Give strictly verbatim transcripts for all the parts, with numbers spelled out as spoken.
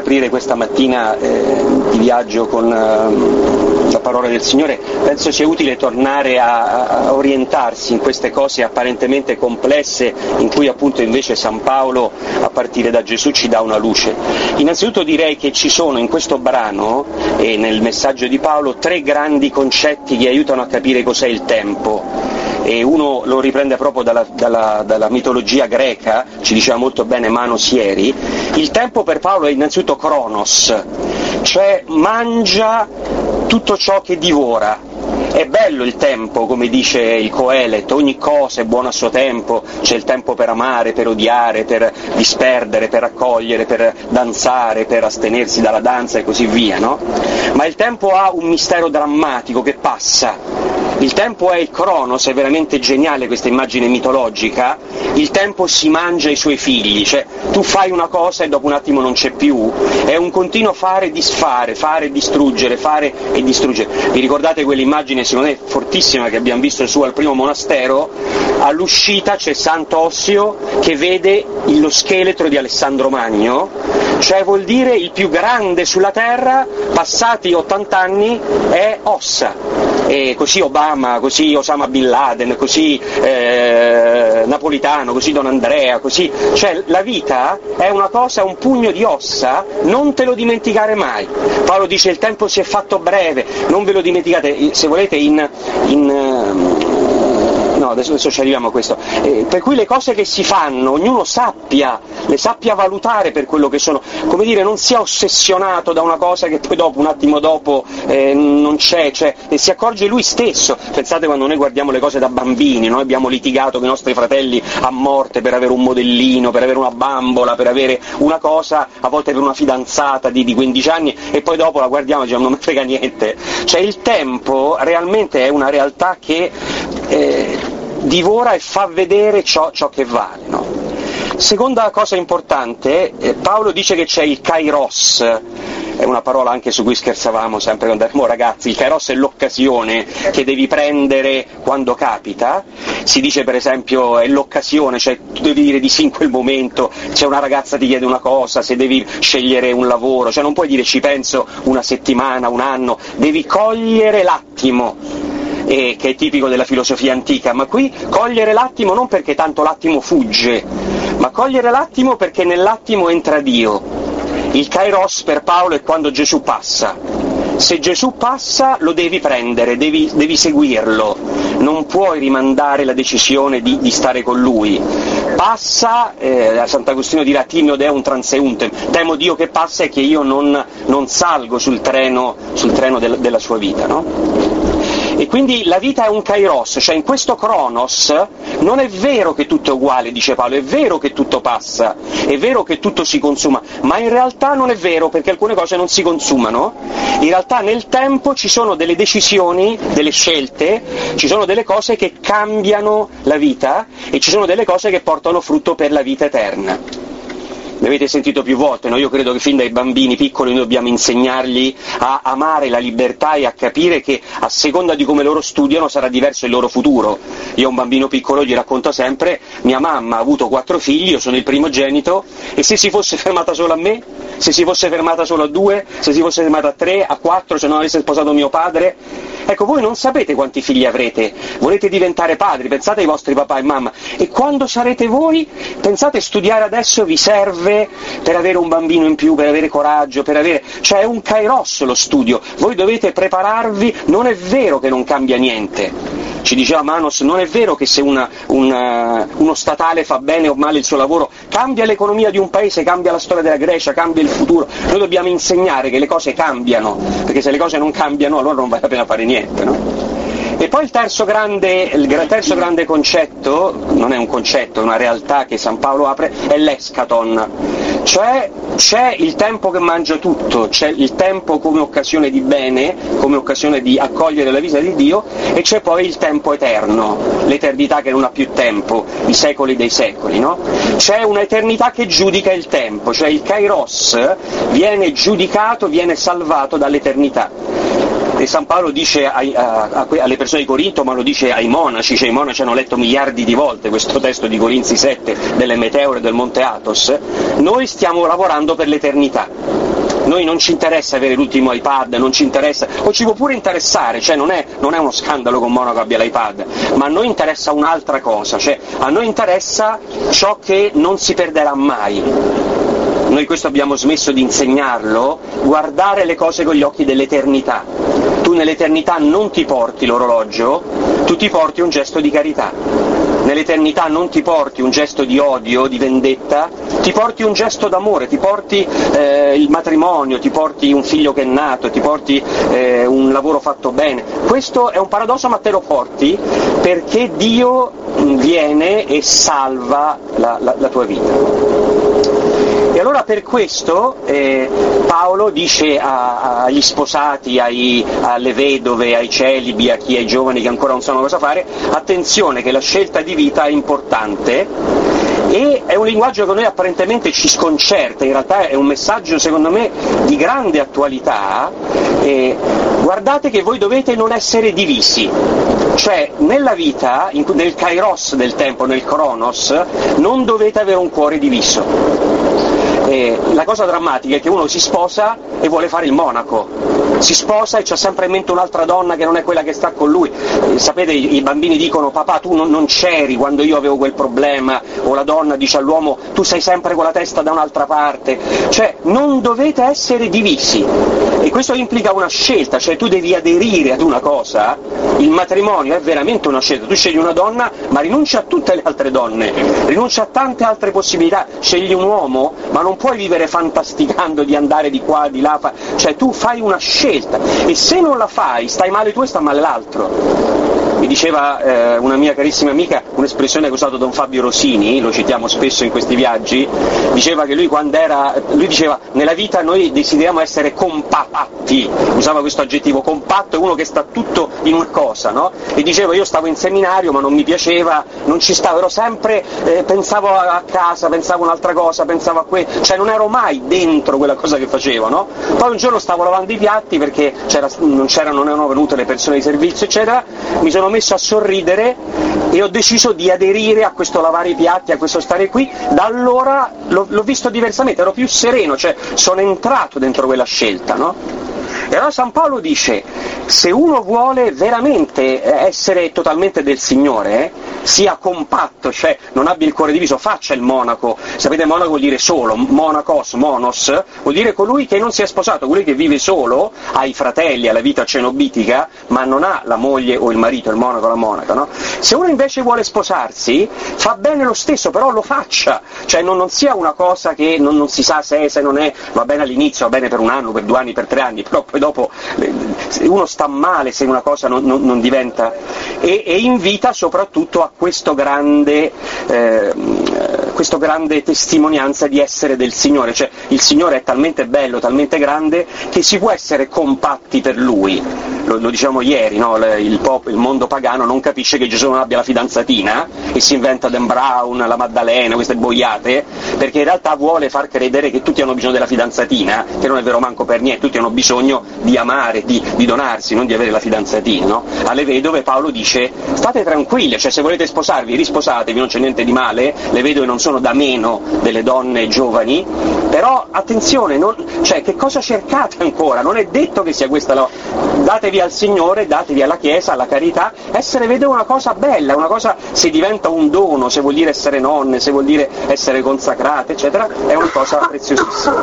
aprire questa mattina eh, di viaggio con eh, la parola del Signore, penso sia utile tornare a, a orientarsi in queste cose apparentemente complesse in cui appunto invece San Paolo a partire da Gesù ci dà una luce. Innanzitutto direi che ci sono in questo brano e nel messaggio di Paolo tre grandi concetti che aiutano a capire cos'è il tempo. E uno lo riprende proprio dalla, dalla, dalla mitologia greca, ci diceva molto bene Manos ieri. Il tempo per Paolo è innanzitutto Kronos, cioè mangia tutto ciò che divora. È bello il tempo, come dice il Coelet, ogni cosa è buona a suo tempo, c'è il tempo per amare, per odiare, per disperdere, per accogliere, per danzare, per astenersi dalla danza e così via, no? Ma il tempo ha un mistero drammatico che passa. Il tempo è il Cronos, è veramente geniale questa immagine mitologica, il tempo si mangia i suoi figli, cioè tu fai una cosa e dopo un attimo non c'è più, è un continuo fare e disfare, fare e distruggere, fare e distruggere. Vi ricordate quell'immagine secondo me fortissima che abbiamo visto su al primo monastero? All'uscita c'è Sant'Ossio che vede lo scheletro di Alessandro Magno, cioè vuol dire il più grande sulla terra, passati ottanta anni è ossa. E così Obama, così Osama Bin Laden, così eh, Napolitano, così Don Andrea, così, cioè la vita è una cosa, un pugno di ossa, non te lo dimenticare mai. Paolo dice il tempo si è fatto breve, non ve lo dimenticate, se volete in, in no adesso, adesso ci arriviamo a questo, eh, per cui le cose che si fanno ognuno sappia, le sappia valutare per quello che sono, come dire, non sia ossessionato da una cosa che poi dopo, un attimo dopo eh, non c'è, cioè, e si accorge lui stesso. Pensate quando noi guardiamo le cose da bambini, noi abbiamo litigato con i nostri fratelli a morte per avere un modellino, per avere una bambola, per avere una cosa, a volte per una fidanzata di, di quindici anni, e poi dopo la guardiamo e diciamo non mi frega niente. Cioè il tempo realmente è una realtà che eh, divora e fa vedere ciò, ciò che vale, no? Seconda cosa importante, eh, Paolo dice che c'è il kairos, è una parola anche su cui scherzavamo sempre quando eravamo ragazzi. Il kairos è l'occasione che devi prendere quando capita, si dice per esempio è l'occasione, cioè tu devi dire di sì in quel momento, c'è una ragazza ti chiede una cosa, se devi scegliere un lavoro, cioè non puoi dire ci penso una settimana, un anno, devi cogliere l'attimo. Eh, che è tipico della filosofia antica, ma qui cogliere l'attimo non perché tanto l'attimo fugge, ma cogliere l'attimo perché nell'attimo entra Dio. Il kairos per Paolo è quando Gesù passa. Se Gesù passa lo devi prendere, devi, devi seguirlo, non puoi rimandare la decisione di, di stare con lui. Passa, eh, Sant'Agostino dirà timeo deum transeuntem, temo Dio che passa e che io non, non salgo sul treno, sul treno del, della sua vita, no? E quindi la vita è un kairos, cioè in questo cronos non è vero che tutto è uguale, dice Paolo, è vero che tutto passa, è vero che tutto si consuma, ma in realtà non è vero, perché alcune cose non si consumano. In realtà nel tempo ci sono delle decisioni, delle scelte, ci sono delle cose che cambiano la vita e ci sono delle cose che portano frutto per la vita eterna. Ne avete sentito più volte, no? Io credo che fin dai bambini piccoli noi dobbiamo insegnargli a amare la libertà e a capire che a seconda di come loro studiano sarà diverso il loro futuro. Io a un bambino piccolo gli racconto sempre, mia mamma ha avuto quattro figli, io sono il primogenito, e se si fosse fermata solo a me, se si fosse fermata solo a due, se si fosse fermata a tre, a quattro, se non avesse sposato mio padre, ecco voi non sapete quanti figli avrete, volete diventare padri, pensate ai vostri papà e mamma, e quando sarete voi, pensate studiare adesso vi serve per avere un bambino in più, per avere coraggio, per avere, cioè è un kairos lo studio, voi dovete prepararvi, non è vero che non cambia niente, ci diceva Manos, non è vero che se una, una, uno statale fa bene o male il suo lavoro, cambia l'economia di un paese, cambia la storia della Grecia, cambia il futuro, noi dobbiamo insegnare che le cose cambiano, perché se le cose non cambiano allora non vale la pena fare niente, no? E poi il terzo grande, il terzo grande concetto, non è un concetto, è una realtà che San Paolo apre, è l'eschaton, cioè c'è il tempo che mangia tutto, c'è il tempo come occasione di bene, come occasione di accogliere la vita di Dio, e c'è poi il tempo eterno, l'eternità che non ha più tempo, i secoli dei secoli, no? C'è un'eternità che giudica il tempo, cioè il kairos viene giudicato, viene salvato dall'eternità. e San Paolo dice ai, a, a, alle persone di Corinto, ma lo dice ai monaci, cioè i monaci hanno letto miliardi di volte questo testo di Corinzi sette delle meteore del Monte Athos, noi stiamo lavorando per l'eternità. Noi non ci interessa avere l'ultimo iPad, non ci interessa, o ci può pure interessare, cioè non è, non è uno scandalo che un monaco abbia l'iPad, ma a noi interessa un'altra cosa, cioè a noi interessa ciò che non si perderà mai. Noi questo abbiamo smesso di insegnarlo, guardare le cose con gli occhi dell'eternità. Tu nell'eternità non ti porti l'orologio, tu ti porti un gesto di carità. Nell'eternità non ti porti un gesto di odio, di vendetta, ti porti un gesto d'amore, ti porti eh, il matrimonio, ti porti un figlio che è nato, ti porti eh, un lavoro fatto bene. Questo è un paradosso, ma te lo porti perché Dio viene e salva la, la, la tua vita. E allora per questo eh, Paolo dice a, agli sposati, ai, alle vedove, ai celibi, a chi ai giovani che ancora non sanno cosa fare, attenzione che la scelta di vita è importante, e è un linguaggio che a noi apparentemente ci sconcerta, in realtà è un messaggio secondo me di grande attualità. Eh, guardate che voi dovete non essere divisi, cioè nella vita, in, nel kairos del tempo, nel kronos, non dovete avere un cuore diviso. Eh, la cosa drammatica è che uno si sposa e vuole fare il monaco, si sposa e c'ha sempre in mente un'altra donna che non è quella che sta con lui. Eh, sapete, i, i bambini dicono: papà, tu non, non c'eri quando io avevo quel problema, o la donna dice all'uomo: tu sei sempre con la testa da un'altra parte. Cioè non dovete essere divisi, e questo implica una scelta, cioè tu devi aderire ad una cosa. Il matrimonio è veramente una scelta, tu scegli una donna ma rinunci a tutte le altre donne, rinunci a tante altre possibilità, scegli un uomo ma non puoi vivere fantasticando di andare di qua, di là, cioè tu fai una scelta, e se non la fai stai male tu e sta male l'altro. Mi diceva eh, una mia carissima amica un'espressione che ha usato Don Fabio Rosini, lo citiamo spesso in questi viaggi, diceva che lui quando era, lui diceva: nella vita noi desideriamo essere compatti, usava questo aggettivo, compatto è uno che sta tutto in una cosa, no? E diceva: io stavo in seminario ma non mi piaceva, non ci stavo, ero sempre, eh, pensavo a casa, pensavo a un'altra cosa, pensavo a quello, cioè non ero mai dentro quella cosa che facevo, no? Poi un giorno stavo lavando i piatti perché c'era, non c'erano, non erano venute le persone di servizio eccetera, mi sono messo a sorridere e ho deciso di aderire a questo lavare i piatti, a questo stare qui. Da allora l'ho, l'ho visto diversamente, ero più sereno, cioè sono entrato dentro quella scelta, no? E allora San Paolo dice: se uno vuole veramente essere totalmente del Signore, sia compatto, cioè non abbia il cuore diviso, faccia il monaco. Sapete, monaco vuol dire solo, monacos, monos, vuol dire colui che non si è sposato, colui che vive solo, ha i fratelli, ha la vita cenobitica, ma non ha la moglie o il marito, il monaco o la monaca, no? Se uno invece vuole sposarsi, fa bene lo stesso, però lo faccia, cioè non, non sia una cosa che non, non si sa se è, se non è, va bene all'inizio, va bene per un anno, per due anni, per tre anni, però poi dopo uno sta male se una cosa non, non, non diventa, e, e invita soprattutto a questo grande, eh, questo grande testimonianza di essere del Signore, cioè il Signore è talmente bello, talmente grande che si può essere compatti per Lui. Lo, lo diciamo ieri, no? il, pop, il mondo pagano non capisce che Gesù non abbia la fidanzatina e si inventa Dan Brown, la Maddalena, queste boiate, perché in realtà vuole far credere che tutti hanno bisogno della fidanzatina, che non è vero manco per niente, tutti hanno bisogno di amare, di, di donarsi, non di avere la fidanzatina, no? Alle vedove Paolo dice: state tranquille, cioè se volete sposarvi, risposatevi, non c'è niente di male, le vedove non sono da meno delle donne giovani, però attenzione, non, cioè che cosa cercate ancora? Non è detto che sia questa la... datevi al Signore, datevi alla Chiesa, alla carità. Essere vedove è una cosa bella, una cosa, se diventa un dono, se vuol dire essere nonne, se vuol dire essere consacrate, eccetera, è una cosa preziosissima.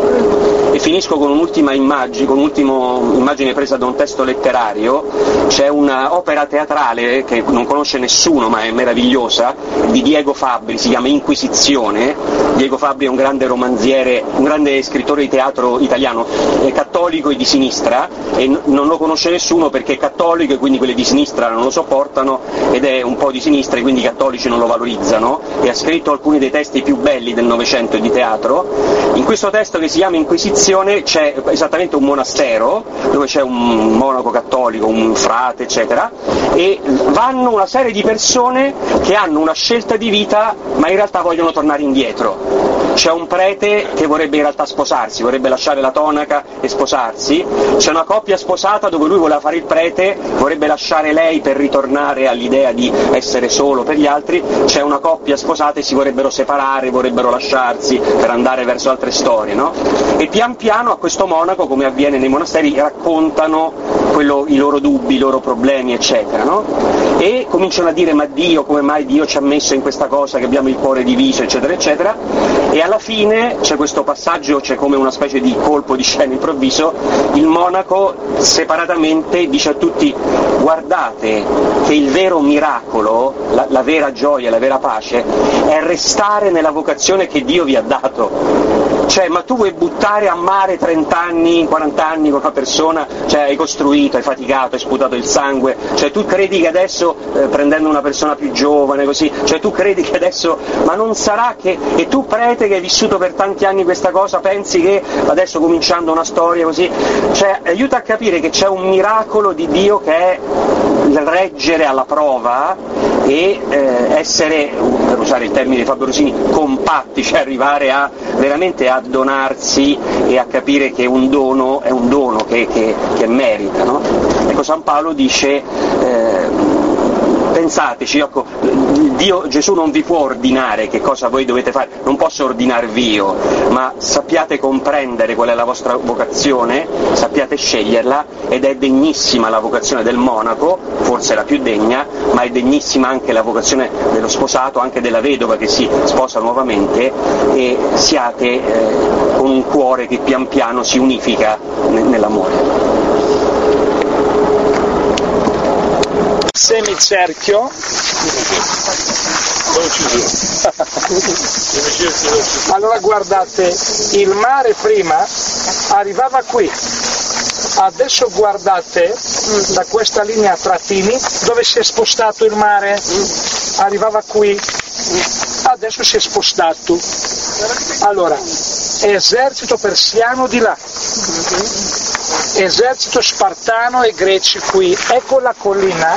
E finisco con un'ultima immagine, con un'ultima immagine presa da un testo letterario. C'è un'opera teatrale che non conosce nessuno ma è meravigliosa, di Diego Fabbri, si chiama Inquisizione. Diego Fabbri è un grande romanziere, un grande scrittore di teatro italiano, è cattolico e di sinistra, e n- non lo conosce nessuno perché è cattolico e quindi quelli di sinistra non lo sopportano, ed è un po' di sinistra e quindi i cattolici non lo valorizzano, e ha scritto alcuni dei testi più belli del Novecento di teatro. In questo testo, che si chiama Inquisizione, c'è esattamente un monastero dove c'è un monaco cattolico, un frate eccetera, e vanno una serie di persone che hanno una scelta di vita ma in realtà vogliono tornare indietro, c'è un prete che vorrebbe in realtà sposarsi, vorrebbe lasciare la tonaca e sposarsi, c'è una coppia sposata dove lui voleva fare il prete, vorrebbe lasciare lei per ritornare all'idea di essere solo per gli altri, c'è una coppia sposata e si vorrebbero separare, vorrebbero lasciarsi per andare verso altre storie, no? E pian piano a questo monaco, come avviene nei monasteri, raccontano quello, i loro dubbi, i loro problemi, eccetera, no? E cominciano a dire: ma Dio, come mai Dio ci ha messo in questa cosa, che abbiamo il cuore diviso, eccetera, eccetera, e alla fine c'è questo passaggio, c'è come una specie di colpo di scena improvviso, il monaco separatamente dice a tutti: guardate che il vero miracolo, la, la vera gioia, la vera pace, è restare nella vocazione che Dio vi ha dato. Cioè, ma tu vuoi buttare a mare trenta anni, quaranta anni con una persona, cioè hai costruito, hai faticato, hai sputato il sangue, cioè tu credi che adesso, eh, prendendo una persona più giovane così, cioè tu credi che adesso, ma non sarà che, e tu prete che hai vissuto per tanti anni questa cosa, pensi che adesso cominciando una storia così, cioè aiuta a capire che c'è un miracolo di Dio che è il reggere alla prova e eh, essere, per usare il termine di Fabio Rosini, compatti, cioè arrivare a veramente a donarsi e a capire che un dono è un dono che, che, che merita, no? Ecco, San Paolo dice, eh, pensateci, ecco, Dio, Gesù non vi può ordinare che cosa voi dovete fare, non posso ordinarvi io, ma sappiate comprendere qual è la vostra vocazione, sappiate sceglierla, ed è degnissima la vocazione del monaco, forse la più degna, ma è degnissima anche la vocazione dello sposato, anche della vedova che si sposa nuovamente, e siate eh, con un cuore che pian piano si unifica n- nell'amore. Semicerchio. Allora guardate, il mare prima arrivava qui, adesso guardate da questa linea a trattini dove si è spostato il mare, arrivava qui, adesso si è spostato. Allora, esercito persiano di là, esercito spartano e greci qui, ecco la collina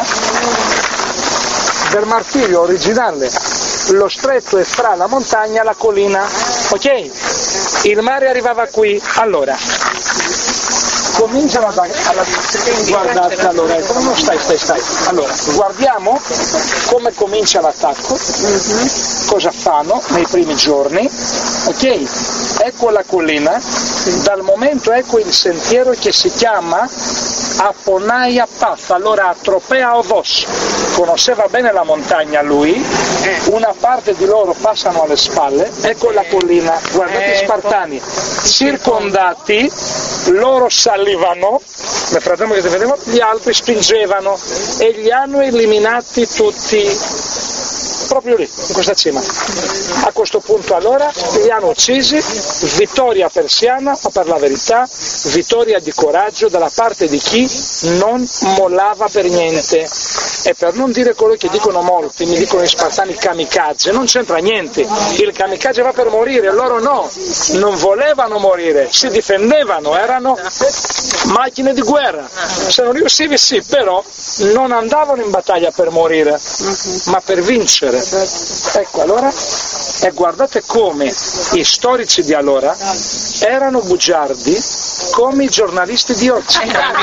del martirio originale, lo stretto è fra la montagna e la collina, ok? Il mare arrivava qui, allora cominciano da, alla, guardate, allora, ecco, non stai, stai, stai, allora, guardiamo come comincia l'attacco, cosa fanno nei primi giorni, ok? Ecco la collina, dal momento ecco il sentiero che si chiama Aponaia Path, allora Tropea Ovos, conosceva bene la montagna lui, una parte di loro passano alle spalle, ecco la collina, guardate i spartani, circondati, loro salivano, nel frattempo che si vedevano, gli altri spingevano e li hanno eliminati tutti, proprio lì, in questa cima. A questo punto allora li hanno uccisi, vittoria persiana, ma per la verità vittoria di coraggio dalla parte di chi non mollava per niente. E per non dire quello che dicono molti, mi dicono gli spartani kamikaze, non c'entra niente, il kamikaze va per morire, loro no, non volevano morire, si difendevano, erano macchine di guerra, se non riuscivi sì, però non andavano in battaglia per morire, ma per vincere. Ecco allora, e guardate come i storici di allora erano bugiardi come i giornalisti di oggi.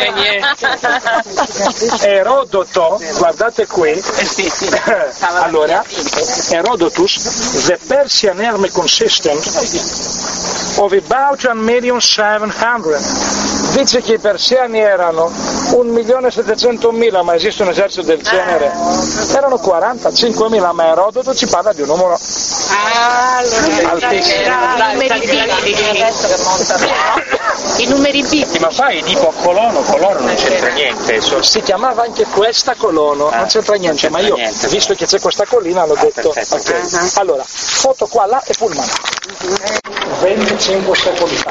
Erodoto, guardate qui, allora, Herodotus, the Persian army consisted of about one million seven hundred, dice che i persiani erano un milione e settecentomila, ma esiste un esercito del genere? Erano quarantacinquemila, ma Erodoto ci parla di un numero altissimo. I numeri bit. Ma fai tipo Colono, Colono non c'entra niente. So... Si chiamava anche questa Colono, ah, non c'entra niente, non c'entra ma io, niente, visto che c'è questa collina, l'ho ah, detto. Okay. Uh-huh. Allora, foto qua, là e Pullman. Uh-huh. venticinque secoli fa.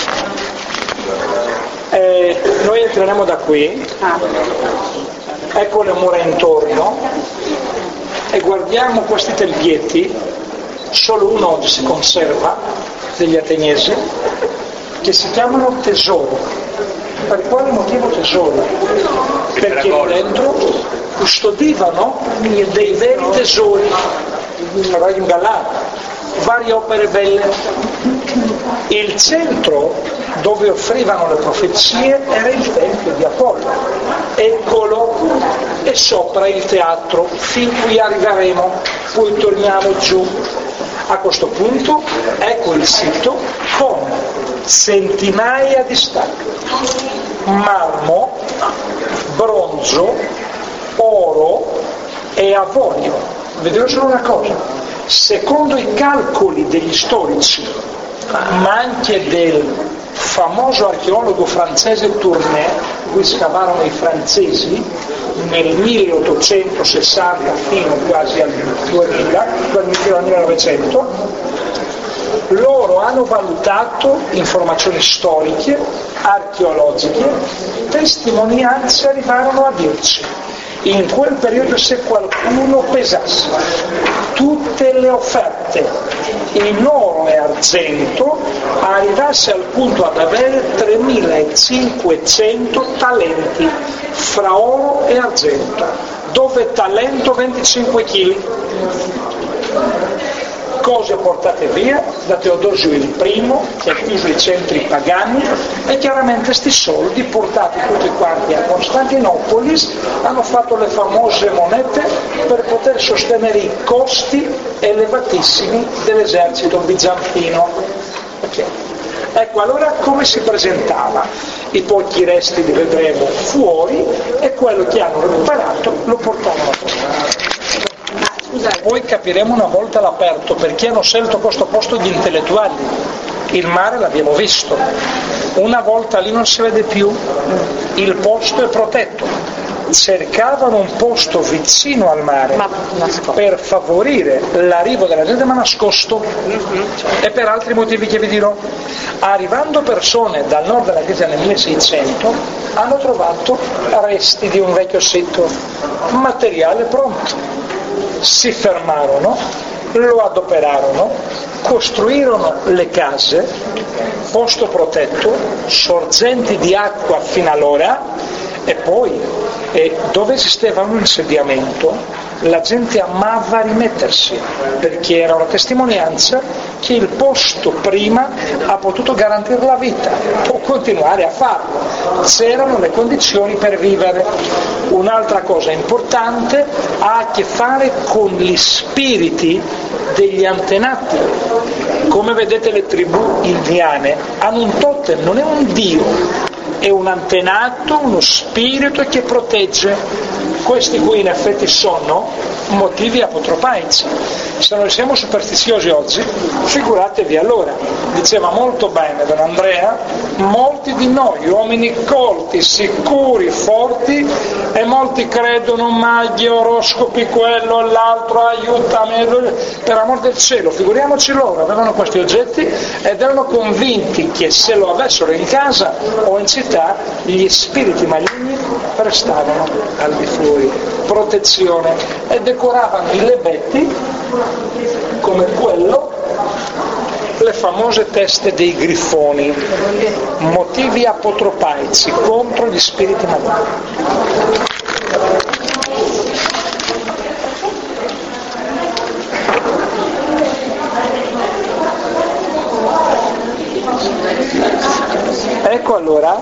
Eh, noi entreremo da qui, ah. Ecco le mura intorno, e guardiamo questi templietti, solo uno oggi si conserva, degli ateniesi, che si chiamano tesoro. Per quale motivo tesoro? Perché dentro custodivano dei veri tesori, Rayum Galar, varie opere belle. Il centro dove offrivano le profezie era il tempio di Apollo, eccolo, e sopra il teatro, fin qui arriveremo, poi torniamo giù. A questo punto ecco il sito con centinaia di statue, marmo, bronzo, oro e avorio. Vedete solo una cosa, secondo i calcoli degli storici, ma anche del famoso archeologo francese Tournai, cui scavarono i francesi nel milleottocentosessanta fino quasi al duemila, fino al millenovecento, loro hanno valutato informazioni storiche, archeologiche, testimonianze, arrivarono a dirci in quel periodo, se qualcuno pesasse tutte le offerte in oro e argento, arrivasse al punto ad avere tremilacinquecento talenti fra oro e argento, dove talento venticinque chili. Cose portate via da Teodosio il Primo, che ha chiuso i centri pagani, e chiaramente sti soldi portati tutti quanti a Costantinopoli hanno fatto le famose monete per poter sostenere i costi elevatissimi dell'esercito bizantino. Okay. Ecco, allora come si presentava? I pochi resti li vedremo fuori e quello che hanno recuperato lo portavano fuori. Poi capiremo una volta all'aperto perché hanno scelto questo posto gli intellettuali. Il mare l'abbiamo visto, una volta lì non si vede più, il posto è protetto. Cercavano un posto vicino al mare per favorire l'arrivo della gente, ma nascosto, e per altri motivi che vi dirò. Arrivando persone dal nord della Grecia nel milleseicento hanno trovato resti di un vecchio sito, materiale pronto. Si fermarono, lo adoperarono, costruirono le case, posto protetto, sorgenti di acqua fino all'ora, e poi eh, dove esisteva un insediamento la gente amava rimettersi, perché era una testimonianza che il posto prima ha potuto garantire la vita, può continuare a farlo, c'erano le condizioni per vivere. Un'altra cosa importante ha a che fare con gli spiriti degli antenati. Come vedete, le tribù indiane hanno un totem, non è un dio, è un antenato, uno spirito che protegge. Questi qui in effetti sono motivi apotropaici. Se noi siamo superstiziosi oggi, figuratevi allora. Diceva molto bene Don Andrea, molti di noi, uomini colti, sicuri, forti, e molti credono maghi, oroscopi, quello e l'altro, aiutami, per amor del cielo. Figuriamoci loro, avevano questi oggetti ed erano convinti che se lo avessero in casa o in città, gli spiriti maligni prestavano al di fuori protezione e decoravano i lebetti come quello, le famose teste dei grifoni, motivi apotropaici contro gli spiriti maligni. Ecco allora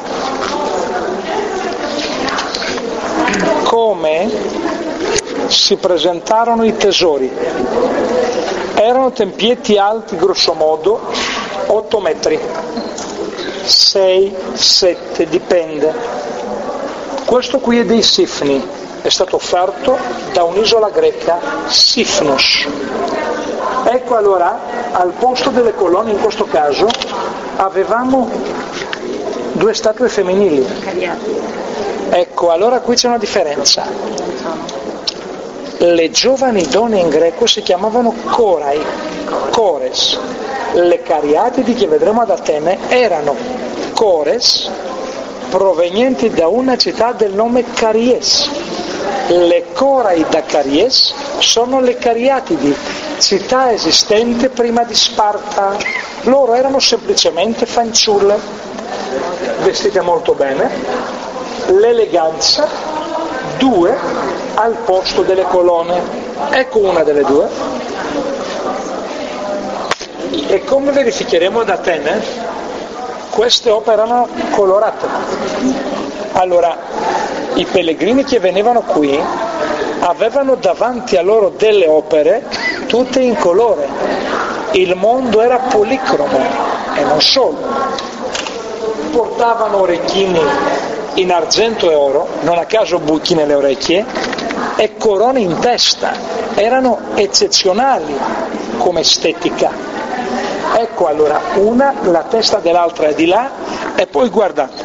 come si presentarono i tesori. Erano tempietti alti grosso modo otto metri, sei, sette, dipende. Questo qui è dei Sifni, è stato offerto da un'isola greca, Sifnos. Ecco allora, al posto delle colonne in questo caso avevamo due statue femminili. Ecco, allora qui c'è una differenza. Le giovani donne in greco si chiamavano Korai, Kores. Le cariatidi che vedremo ad Atene erano Kores, provenienti da una città del nome Caries. Le Korai da Caries sono le cariatidi, città esistente prima di Sparta. Loro erano semplicemente fanciulle, vestite molto bene, l'eleganza, due al posto delle colonne. Ecco una delle due. E come verificheremo ad Atene, queste opere erano colorate. Allora, i pellegrini che venivano qui avevano davanti a loro delle opere tutte in colore. Il mondo era policromo e non solo. Portavano orecchini in argento e oro, non a caso buchi nelle orecchie, e corone in testa. Erano eccezionali come estetica. Ecco allora, una, la testa dell'altra è di là, e poi guardate,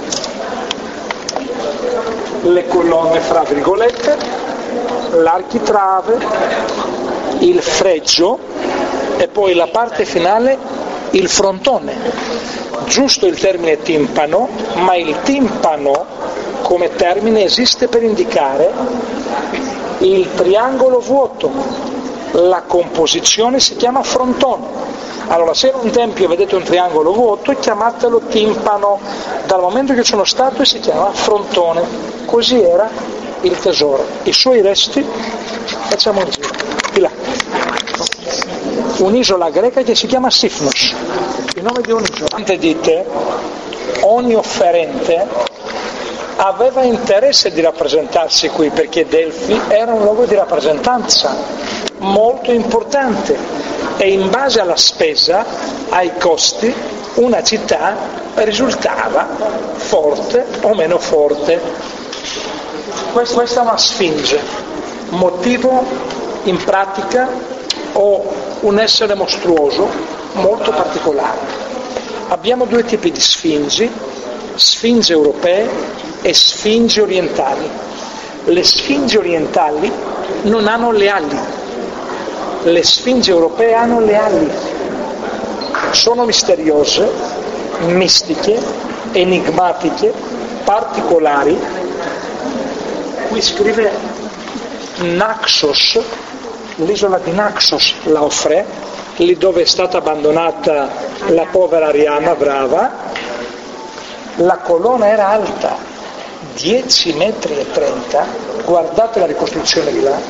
le colonne fra virgolette, l'architrave, il fregio e poi la parte finale, il frontone. Giusto il termine timpano, ma il timpano come termine esiste per indicare il triangolo vuoto. La composizione si chiama frontone. Allora, se in un tempio vedete un triangolo vuoto, chiamatelo timpano. Dal momento che sono statue si chiama frontone. Così era il tesoro. I suoi resti, facciamo un giro, di là. Un'isola greca che si chiama Sifnos, il nome di un'isola. Tante dite, ogni offerente aveva interesse di rappresentarsi qui, perché Delfi era un luogo di rappresentanza molto importante, e in base alla spesa, ai costi, una città risultava forte o meno forte. Questa è una sfinge, motivo in pratica o un essere mostruoso molto particolare. Abbiamo due tipi di sfingi, sfinge europee e sfingi orientali. Le sfingi orientali non hanno le ali, le sfingi europee hanno le ali. Sono misteriose, mistiche, enigmatiche, particolari. Qui scrive Naxos, l'isola di Naxos la offre, lì dove è stata abbandonata la povera Arianna brava. La colonna era alta dieci metri e trenta, guardate la ricostruzione di là,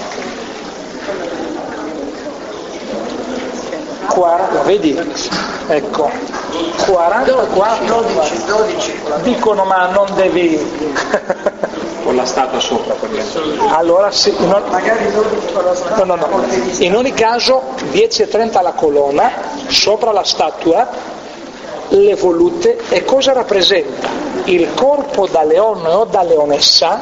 quaranta, vedi? Ecco, quarantaquattro, dicono ma non devi... con la statua sopra, allora sì, non... no, no, no. In ogni caso dieci e trenta la colonna, sopra la statua, le volute, e cosa rappresenta? Il corpo da leone o da leonessa,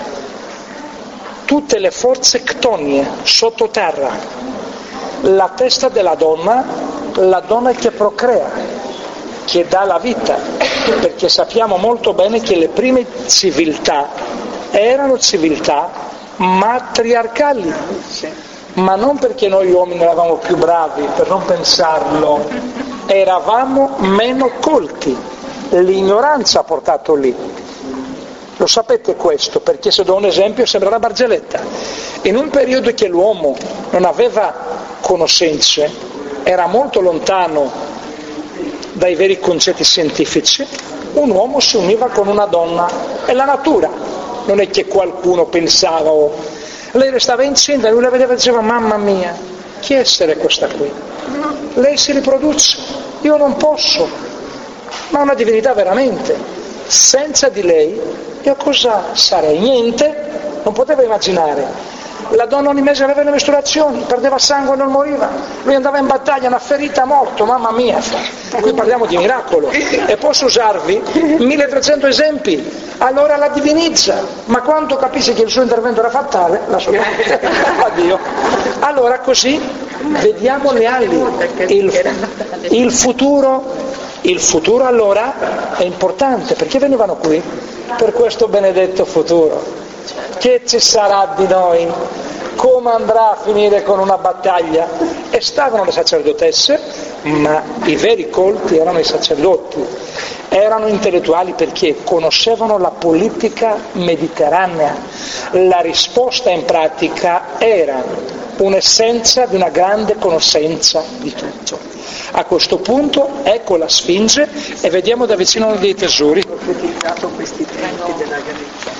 tutte le forze ctonie, sottoterra, la testa della donna, la donna che procrea, che dà la vita, perché sappiamo molto bene che le prime civiltà erano civiltà matriarcali, ma non perché noi uomini eravamo più bravi, per non pensarlo, eravamo meno colti, l'ignoranza ha portato lì. Lo sapete questo, perché se do un esempio sembra una barzelletta. In un periodo che l'uomo non aveva conoscenze, era molto lontano dai veri concetti scientifici, un uomo si univa con una donna, è la natura. Non è che qualcuno pensava, oh, lei restava incinta, lui la vedeva e diceva mamma mia, chi essere questa qui? Lei si riproduce, io non posso, ma una divinità veramente, senza di lei io cosa sarei? Niente, non poteva immaginare. La donna ogni mese aveva le mestruazioni, perdeva sangue e non moriva, lui andava in battaglia, una ferita, morto, mamma mia, qui parliamo di miracolo. E posso usarvi milletrecento esempi. Allora la divinizza, ma quando capisce che il suo intervento era fatale, la sua addio. Allora così vediamo le ali, il, il futuro, il futuro allora è importante, perché venivano qui per questo benedetto futuro. Che ci sarà di noi? Come andrà a finire con una battaglia? E stavano le sacerdotesse, ma i veri colti erano i sacerdoti. Erano intellettuali perché conoscevano la politica mediterranea. La risposta in pratica era un'essenza di una grande conoscenza di tutto. A questo punto ecco la Sfinge e vediamo da vicino uno dei tesori. Ho utilizzato questi trenti della Galizia.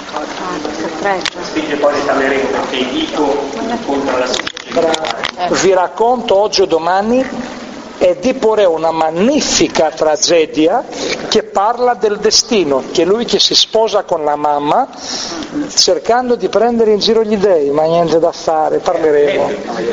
Sfinge poi le tamerette che dico contro la Sfinge. Vi racconto oggi o domani Edipo Re è una magnifica tragedia che parla del destino, che è lui che si sposa con la mamma cercando di prendere in giro gli dei, ma niente da fare, parleremo.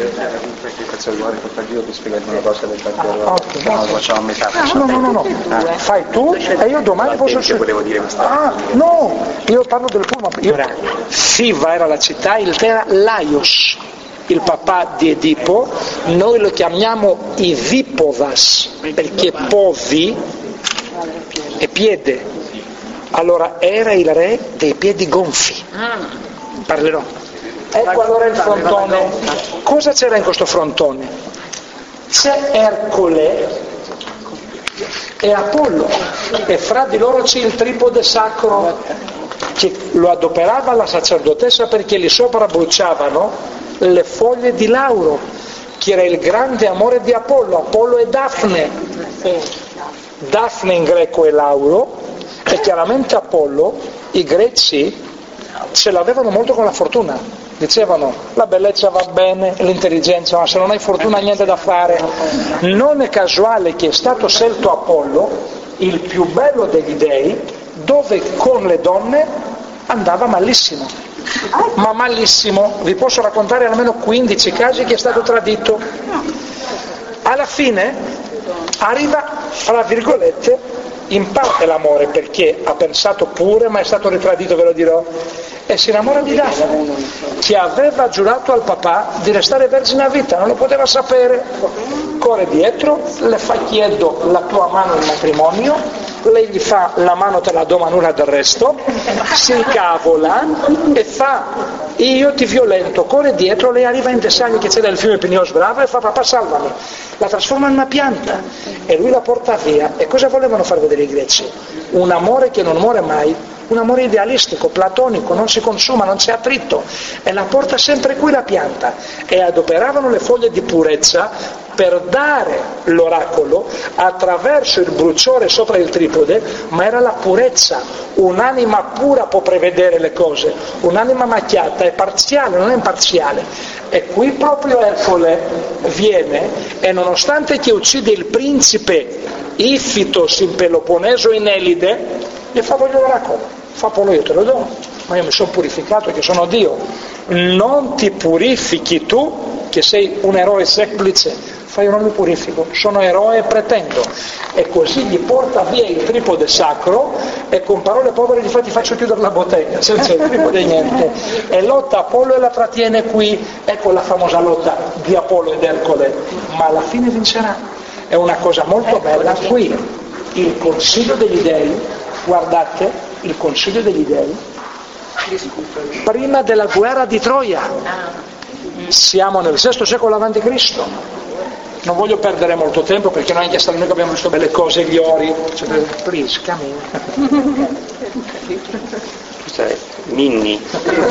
No, no, no, no, fai tu e io domani posso... Ah, no, io parlo del Pullman. Io... Fiva era la città, il te era Laios, il papà di Edipo, noi lo chiamiamo Edipovas, perché povi è piede, allora era il re dei piedi gonfi. Parlerò. Ecco allora il frontone. Cosa c'era in questo frontone? C'è Ercole e Apollo, e fra di loro c'è il tripode sacro che lo adoperava la sacerdotessa, perché lì sopra bruciavano le foglie di lauro, che era il grande amore di Apollo. Apollo è Dafne, Dafne in greco è lauro, e chiaramente Apollo i greci ce l'avevano molto con la fortuna, dicevano la bellezza va bene, l'intelligenza, ma se non hai fortuna niente da fare. Non è casuale che è stato scelto Apollo, il più bello degli dei, dove con le donne andava malissimo, ma malissimo. Vi posso raccontare almeno quindici casi che è stato tradito. Alla fine arriva, fra virgolette, in parte l'amore, perché ha pensato pure, ma è stato ritradito, ve lo dirò, e si innamora di Dafne, che aveva giurato al papà di restare vergine a vita, non lo poteva sapere. Corre dietro, le fa: chiedo la tua mano in matrimonio, lei gli fa: la mano te la do ma nulla del resto, si incavola e fa: io ti violento. Corre dietro, lei arriva in Tessaglia, che c'è nel fiume Pinios Bravo, e fa: papà salvami. La trasforma in una pianta e lui la porta via. E cosa volevano far vedere i greci? Un amore che non muore mai, un amore idealistico, platonico, non si consuma, non c'è attrito, e la porta sempre qui la pianta. E adoperavano le foglie di purezza per dare l'oracolo attraverso il bruciore sopra il tripode, ma era la purezza. Un'anima pura può prevedere le cose, un'anima macchiata è parziale, non è imparziale. E qui proprio Ercole viene, e nonostante che uccide il principe Ifitos in Peloponneso, in Elide, gli fa: voglio l'oracolo. Fa: Apollo, io te lo do, ma io mi sono purificato che sono Dio. Non ti purifichi tu, che sei un eroe semplice. Fa: io non mi purifico, sono eroe e pretendo. E così gli porta via il tripode sacro, e con parole povere gli fa: ti faccio chiudere la bottega, senza il tripode niente. E lotta Apollo e la trattiene qui. Ecco la famosa lotta di Apollo ed Ercole, ma alla fine vincerà. È una cosa molto bella qui, il consiglio degli dei. Guardate, il consiglio degli dei prima della guerra di Troia, siamo nel sesto secolo avanti Cristo. Non voglio perdere molto tempo, perché noi anche a Salonico abbiamo visto belle cose, gli ori, cioè, please, cammina. Cos'è? Minni.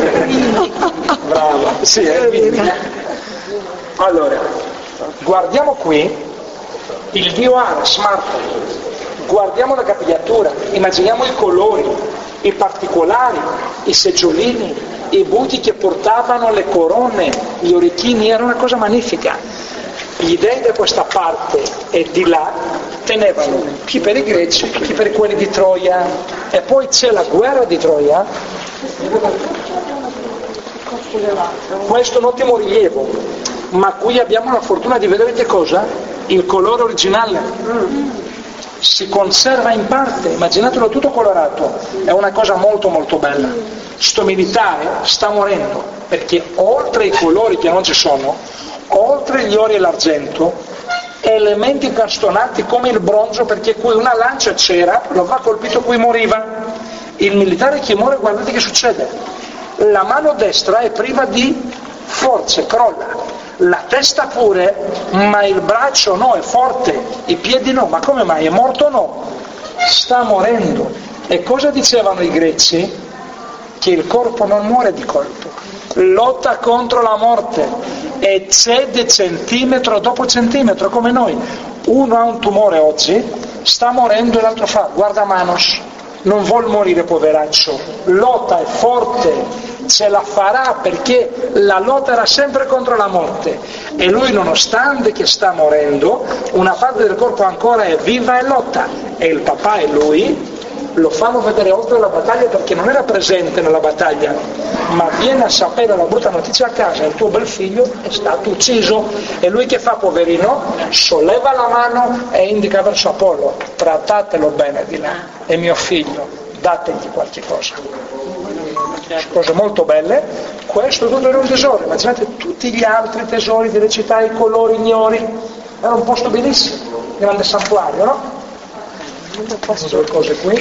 Brava, sì, è Minni. Allora, guardiamo qui il dio Ares, Marte. Guardiamo la capigliatura, immaginiamo i colori, i particolari, i seggiolini, i buchi che portavano le corone, gli orecchini, era una cosa magnifica. Gli dei da questa parte e di là tenevano chi per i greci, chi per quelli di Troia, e poi c'è la guerra di Troia. Questo è un ottimo rilievo, ma qui abbiamo la fortuna di vedere che cosa? Il colore originale. Si conserva in parte, immaginatelo tutto colorato, è una cosa molto molto bella. Sto militare sta morendo, perché oltre i colori che non ci sono, oltre gli ori e l'argento, elementi incastonati come il bronzo, perché qui una lancia c'era, lo va colpito, qui moriva. Il militare che muore, guardate che succede: la mano destra è priva di forze, crolla. La testa pure, ma il braccio no, è forte, i piedi no. Ma come mai? È morto o no? Sta morendo. E cosa dicevano i greci? Che il corpo non muore di colpo, lotta contro la morte e cede centimetro dopo centimetro, come noi. Uno ha un tumore oggi, sta morendo, e l'altro fa: guarda Manos, non vuol morire poveraccio, lotta, è forte, ce la farà, perché la lotta era sempre contro la morte e lui, nonostante che sta morendo, una parte del corpo ancora è viva e lotta, e il papà e lui lo fanno vedere oltre la battaglia, perché non era presente nella battaglia, ma viene a sapere la brutta notizia a casa: il tuo bel figlio è stato ucciso. E lui che fa, poverino? Solleva la mano e indica verso Apollo: trattatelo bene di là, è mio figlio, dategli qualche cosa. Cose molto belle. Questo tutto era un tesoro. Immaginate tutti gli altri tesori delle città, i colori ignori. Era un posto bellissimo, grande santuario, no? Due cose qui.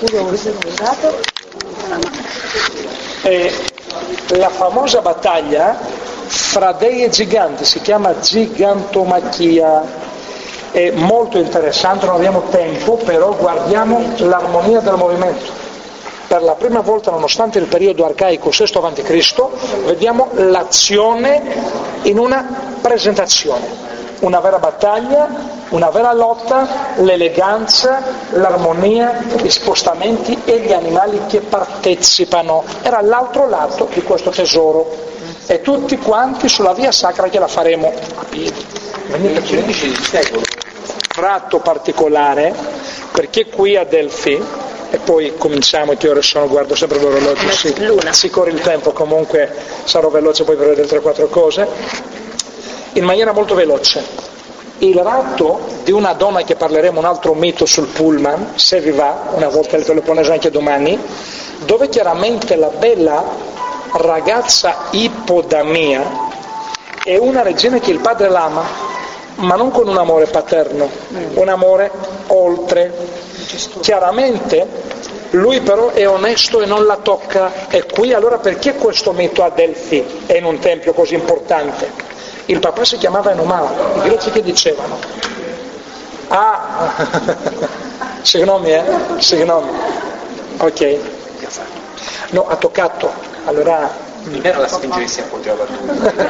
E la famosa battaglia fra dei e giganti si chiama Gigantomachia, è molto interessante, non abbiamo tempo, però guardiamo l'armonia del movimento. Per la prima volta, nonostante il periodo arcaico sesto avanti Cristo, vediamo l'azione in una presentazione, una vera battaglia, una vera lotta, l'eleganza, l'armonia, gli spostamenti e gli animali che partecipano. Era l'altro lato di questo tesoro, e tutti quanti sulla via sacra che la faremo a piedi. Venite qui. Tratto particolare, perché qui a Delfi, e poi cominciamo, che ore sono, guardo sempre l'orologio, sì, si corre il tempo, comunque sarò veloce poi per vedere tre quattro cose, in maniera molto veloce. Il ratto di una donna, che parleremo un altro mito sul pullman, se vi va, una volta il Peloponneso anche domani, dove chiaramente la bella ragazza Ippodamia è una regina che il padre l'ama, ma non con un amore paterno, un amore oltre. Chiaramente lui però è onesto e non la tocca. E qui allora perché questo mito a Delfi è in un tempio così importante? Il papà si chiamava Enomao, i greci che dicevano? Ah, Signomi, eh? Signomi. Ok. No, ha toccato. Allora... Non era la Sfinge che si appoggiava tu.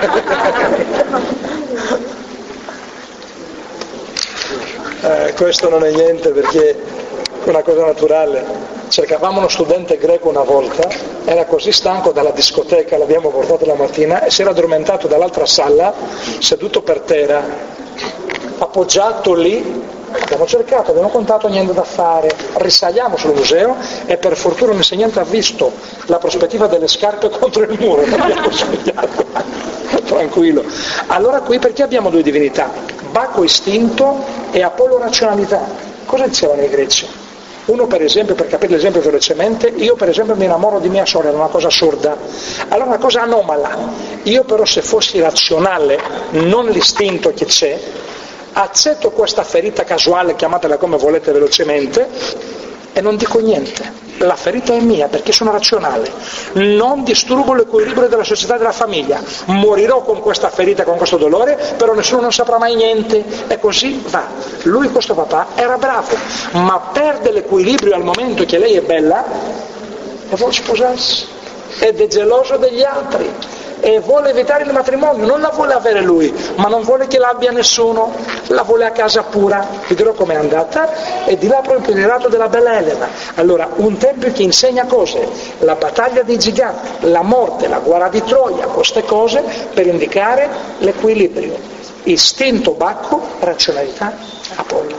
eh, questo non è niente, perché è una cosa naturale. Cercavamo uno studente greco una volta, era così stanco dalla discoteca, l'abbiamo portato la mattina, e si era addormentato dall'altra sala, seduto per terra, appoggiato lì. Abbiamo cercato, abbiamo contato, niente da fare. Risaliamo sul museo e per fortuna un insegnante ha visto la prospettiva delle scarpe contro il muro, l'abbiamo svegliato. Tranquillo. Allora qui perché abbiamo due divinità? Bacco istinto e Apollo razionalità. Cosa dicevano i greci? Uno, per esempio, per capire l'esempio velocemente, io per esempio mi innamoro di mia sorella, una cosa assurda, allora una cosa anomala. Io però, se fossi razionale, non l'istinto che c'è, accetto questa ferita casuale, chiamatela come volete velocemente, e non dico niente. La ferita è mia perché sono razionale, non disturbo l'equilibrio della società e della famiglia, morirò con questa ferita, con questo dolore, però nessuno non saprà mai niente, e così va. Lui, questo papà, era bravo, ma perde l'equilibrio al momento che lei è bella e vuole sposarsi, ed è geloso degli altri e vuole evitare il matrimonio. Non la vuole avere lui, ma non vuole che l'abbia nessuno, la vuole a casa pura. Vi dirò com'è andata, e di là proprio il relato della bella Elena. Allora, un tempio che insegna cose, la battaglia dei giganti, la morte, la guerra di Troia, queste cose per indicare l'equilibrio. Istinto Bacco, razionalità Apollo.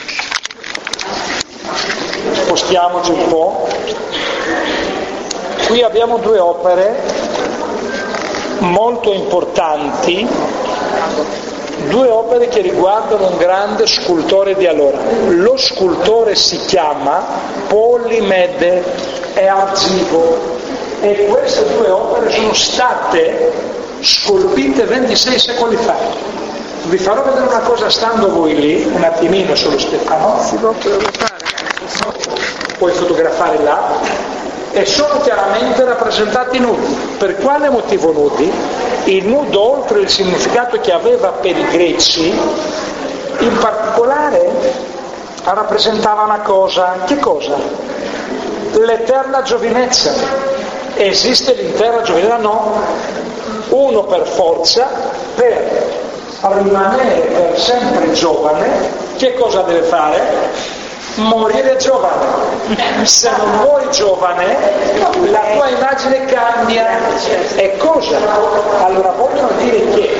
Spostiamoci un po'. Qui abbiamo due opere molto importanti, due opere che riguardano un grande scultore di allora. Lo scultore si chiama Polimede, è Argivo, e queste due opere sono state scolpite ventisei secoli fa. Vi farò vedere una cosa stando voi lì, un attimino solo, Stefano. Si può fotografare. Puoi fotografare là. E sono chiaramente rappresentati nudi. Per quale motivo nudi? Il nudo, oltre il significato che aveva per i greci, in particolare rappresentava una cosa. Che cosa? L'eterna giovinezza. Esiste l'intera giovinezza? No. Uno per forza, per rimanere per sempre giovane, che cosa deve fare? morire giovane. Se non muori giovane, la tua immagine cambia. E cosa? Allora vogliono dire che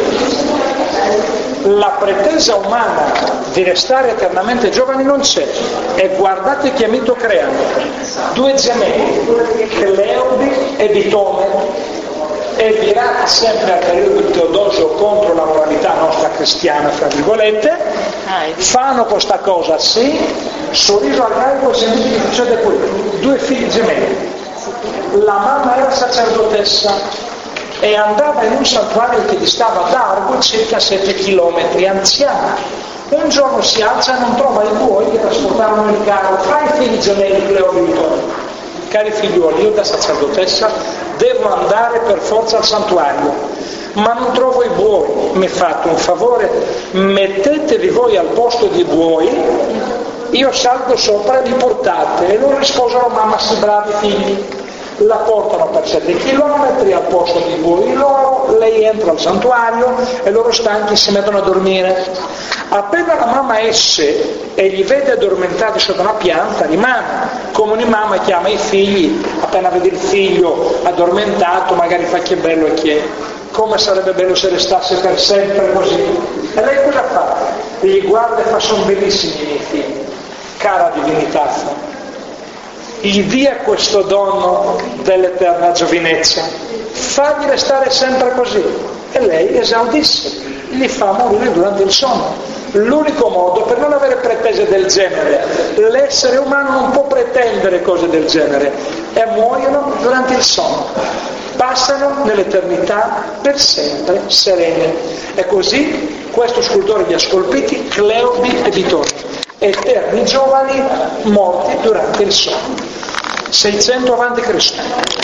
la pretesa umana di restare eternamente giovani non c'è. E guardate che mito creano. Due gemelli, Cleobi e Bitone, e virati sempre al periodo di Teodosio contro la moralità nostra cristiana, fra virgolette, fanno questa cosa, sì, sorriso al galgo, sentite che succede quello. Due figli gemelli. La mamma era sacerdotessa e andava in un santuario che distava da Argo circa sette chilometri, anziana. Un giorno si alza e non trova i buoi che trasportavano il carro. Fra i figli gemelli Cleobi e Bitone: cari figliuoli, io da sacerdotessa devo andare per forza al santuario, ma non trovo i buoi. Mi fate un favore, mettetevi voi al posto dei buoi, io salgo sopra e li portate. E loro risposero: mamma, si bravi figli. La portano per sette chilometri al posto dei buoi loro, lei entra al santuario e loro stanchi si mettono a dormire. Appena la mamma esce e li vede addormentati sotto una pianta, rimane. Come ogni mamma chiama i figli, appena vede il figlio addormentato magari fa: che bello e che è, come sarebbe bello se restasse per sempre così. E lei cosa fa? Li guarda e fa: sono bellissimi i miei figli. Cara divinità, gli dia questo dono dell'eterna giovinezza, fagli restare sempre così. E lei esaudisse, li fa morire durante il sonno. L'unico modo per non avere pretese del genere, l'essere umano non può pretendere cose del genere, e muoiono durante il sonno, passano nell'eternità per sempre serene. E così questo scultore li ha scolpiti, Cleobi e Bitone, eterni giovani morti durante il sonno. seicento avanti Cristo.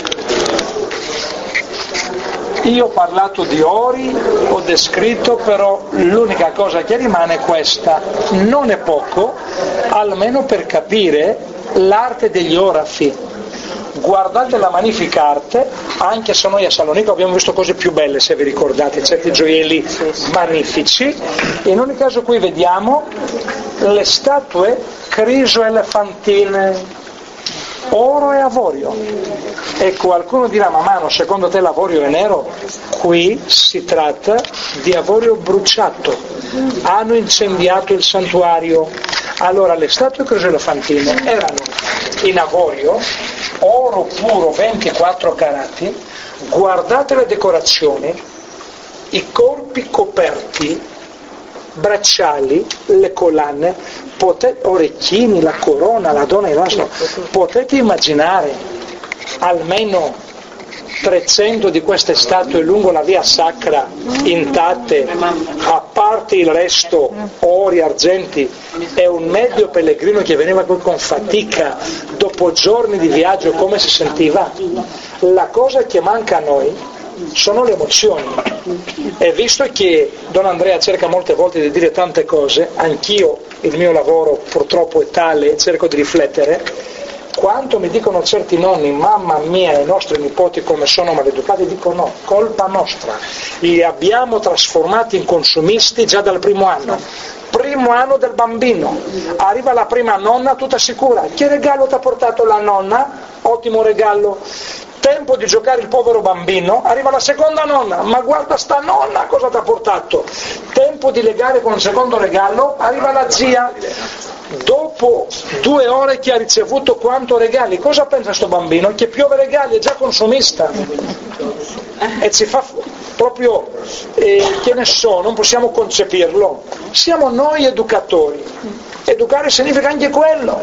Io ho parlato di ori, ho descritto, però l'unica cosa che rimane è questa: non è poco, almeno per capire l'arte degli orafi. Guardate la Magnificarte, anche se noi a Salonica abbiamo visto cose più belle, se vi ricordate, certi gioielli magnifici. In ogni caso qui vediamo le statue criso-elefantine, oro e avorio. E qualcuno dirà: ma mano, secondo te l'avorio è nero? Qui si tratta di avorio bruciato, hanno incendiato il santuario. Allora le statue criso-elefantine erano in avorio, oro puro ventiquattro carati. Guardate le decorazioni, i corpi coperti, bracciali, le collane, potete, orecchini, la corona, la donna in raso. Potete immaginare almeno trecento di queste statue lungo la via sacra intatte, a parte il resto ori, argenti, e un medio pellegrino che veniva qui con fatica dopo giorni di viaggio, come si sentiva? La cosa che manca a noi sono le emozioni. E visto che Don Andrea cerca molte volte di dire tante cose, anch'io il mio lavoro purtroppo è tale, cerco di riflettere. Quanto mi dicono certi nonni: mamma mia, i nostri nipoti come sono maleducati, dico no, colpa nostra, li abbiamo trasformati in consumisti già dal primo anno. Primo anno del bambino, arriva la prima nonna tutta sicura: che regalo ti ha portato la nonna? Ottimo regalo. Tempo di giocare il povero bambino, arriva la seconda nonna: ma guarda sta nonna cosa ti ha portato. Tempo di legare con il secondo regalo, arriva la zia. Dopo due ore che ha ricevuto quanto regali, cosa pensa sto bambino? Che piove regali, è già consumista. E ci fa proprio, eh, che ne so, non possiamo concepirlo. Siamo noi educatori. Educare significa anche quello.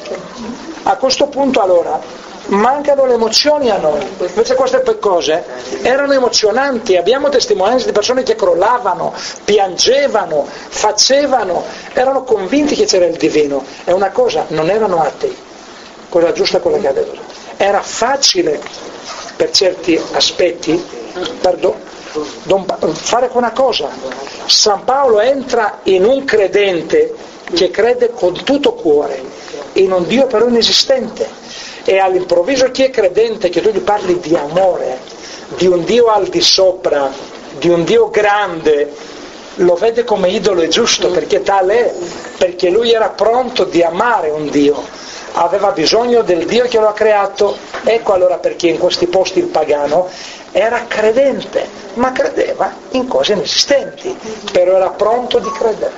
A questo punto allora mancano le emozioni a noi. Invece queste cose erano emozionanti, abbiamo testimonianze di persone che crollavano, piangevano, facevano, erano convinti che c'era il divino. E una cosa, non erano atei, cosa giusta è quella che ha detto. Era facile per certi aspetti perdo, fare una cosa. San Paolo entra in un credente che crede con tutto cuore in un Dio però inesistente. E all'improvviso chi è credente, che tu gli parli di amore, di un Dio al di sopra, di un Dio grande, lo vede come idolo e giusto, perché tale è, perché lui era pronto di amare un Dio, aveva bisogno del Dio che lo ha creato. Ecco allora perché in questi posti il pagano era credente, ma credeva in cose inesistenti, però era pronto di credere.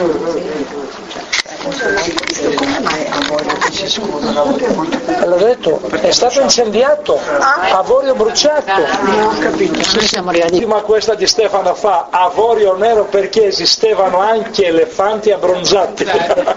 Come mai Avorio che si scusa? L'ho detto, è stato incendiato, Avorio bruciato. Non ho capito, noi siamo arrivati. Ma questa di Stefano fa Avorio nero perché esistevano anche elefanti abbronzati.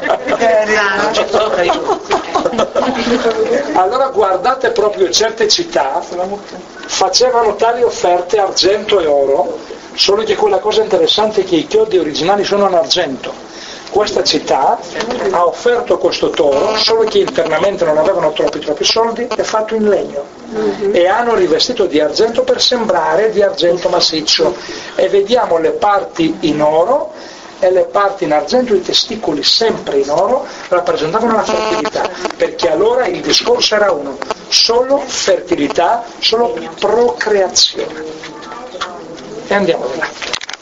Allora guardate proprio certe città facevano tali offerte argento e oro, solo che quella cosa interessante è che i chiodi originali sono in argento. Questa città ha offerto questo toro, solo che internamente non avevano troppi troppi soldi, è fatto in legno e hanno rivestito di argento per sembrare di argento massiccio, e vediamo le parti in oro e le parti in argento, i testicoli sempre in oro rappresentavano la fertilità, perché allora il discorso era uno: solo fertilità, solo procreazione. E andiamo di là.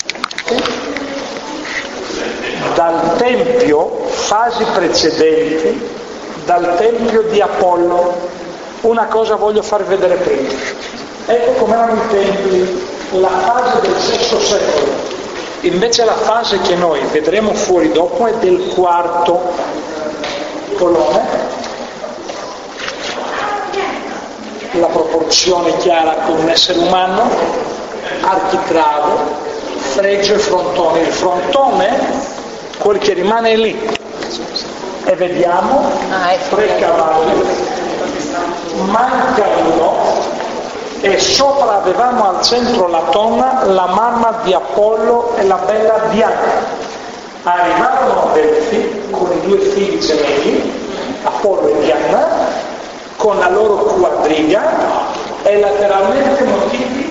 Dal tempio, fasi precedenti, dal tempio di Apollo, una cosa voglio farvi vedere prima. Ecco com'erano i templi, la fase del sesto secolo. Invece la fase che noi vedremo fuori dopo è del quarto colone. La proporzione chiara con un essere umano, architrave, fregio e frontone. Il frontone, quel che rimane lì, e vediamo tre cavalli, manca uno, e sopra avevamo al centro la donna, la mamma di Apollo e la bella Diana. Arrivarono a Delfi con i due figli gemelli, Apollo e Diana, con la loro quadriga e lateralmente motivi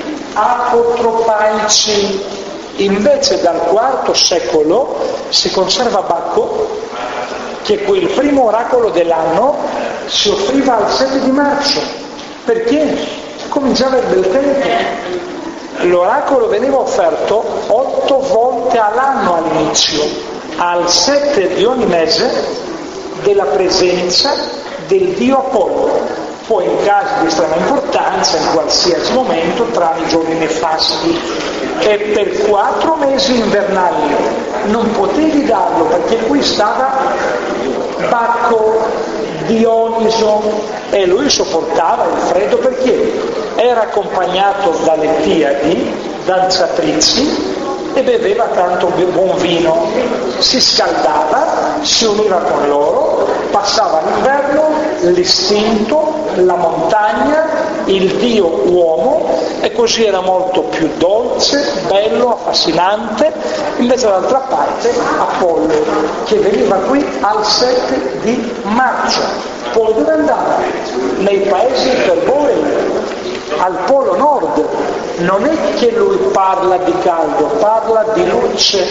apotropaici. Invece dal quarto secolo si conserva Bacco, che quel primo oracolo dell'anno si offriva al sette di marzo. Perché? Cominciava il bel tempo. L'oracolo veniva offerto otto volte all'anno all'inizio, al sette di ogni mese della presenza del dio Apollo. Poi in caso di estrema importanza, in qualsiasi momento, tra i giorni nefasti, e per quattro mesi invernali non potevi darlo, perché qui stava Bacco, Dioniso, e lui sopportava il freddo perché era accompagnato dalle Tiadi, danzatrici, e beveva tanto buon vino, si scaldava, si univa con loro, passava l'inverno, l'istinto, la montagna, il dio uomo, e così era molto più dolce, bello, affascinante. Invece dall'altra parte Apollo, che veniva qui al sette di marzo. Poi dove andava? Nei paesi iperborei, al polo nord. Non è che lui parla di caldo, parla di luce,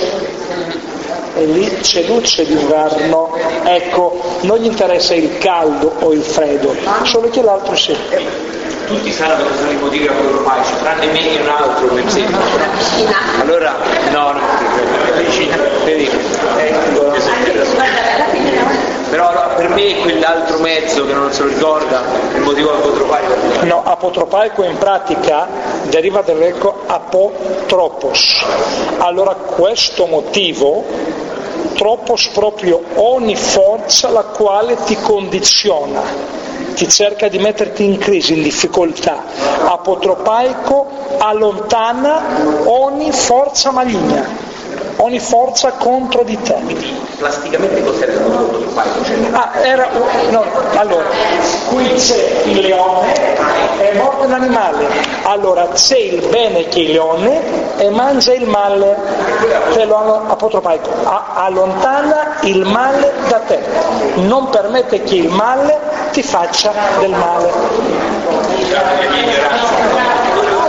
e lì c'è luce d'inverno. Ecco, non gli interessa il caldo o il freddo, solo che l'altro sì. Tutti sanno che sono i motivi apotropaici, tranne me e un altro, per esempio. Allora, no, no, vicina, vedi? Però per me quell'altro mezzo che non se lo ricorda, il motivo apotropaico. No, apotropaico in pratica deriva dal greco apotropos. Allora questo motivo, tropos proprio ogni forza la quale ti condiziona, ti cerca di metterti in crisi, in difficoltà. Apotropaico allontana ogni forza maligna, ogni forza contro di te. Plasticamente cos'era il motivo apotropaico? Ah, era no, allora, qui c'è il leone, è morto un animale, allora c'è il bene che il leone e mangia il male, che lo apotropaico, allontana il male da te, non permette che il male ti faccia del male.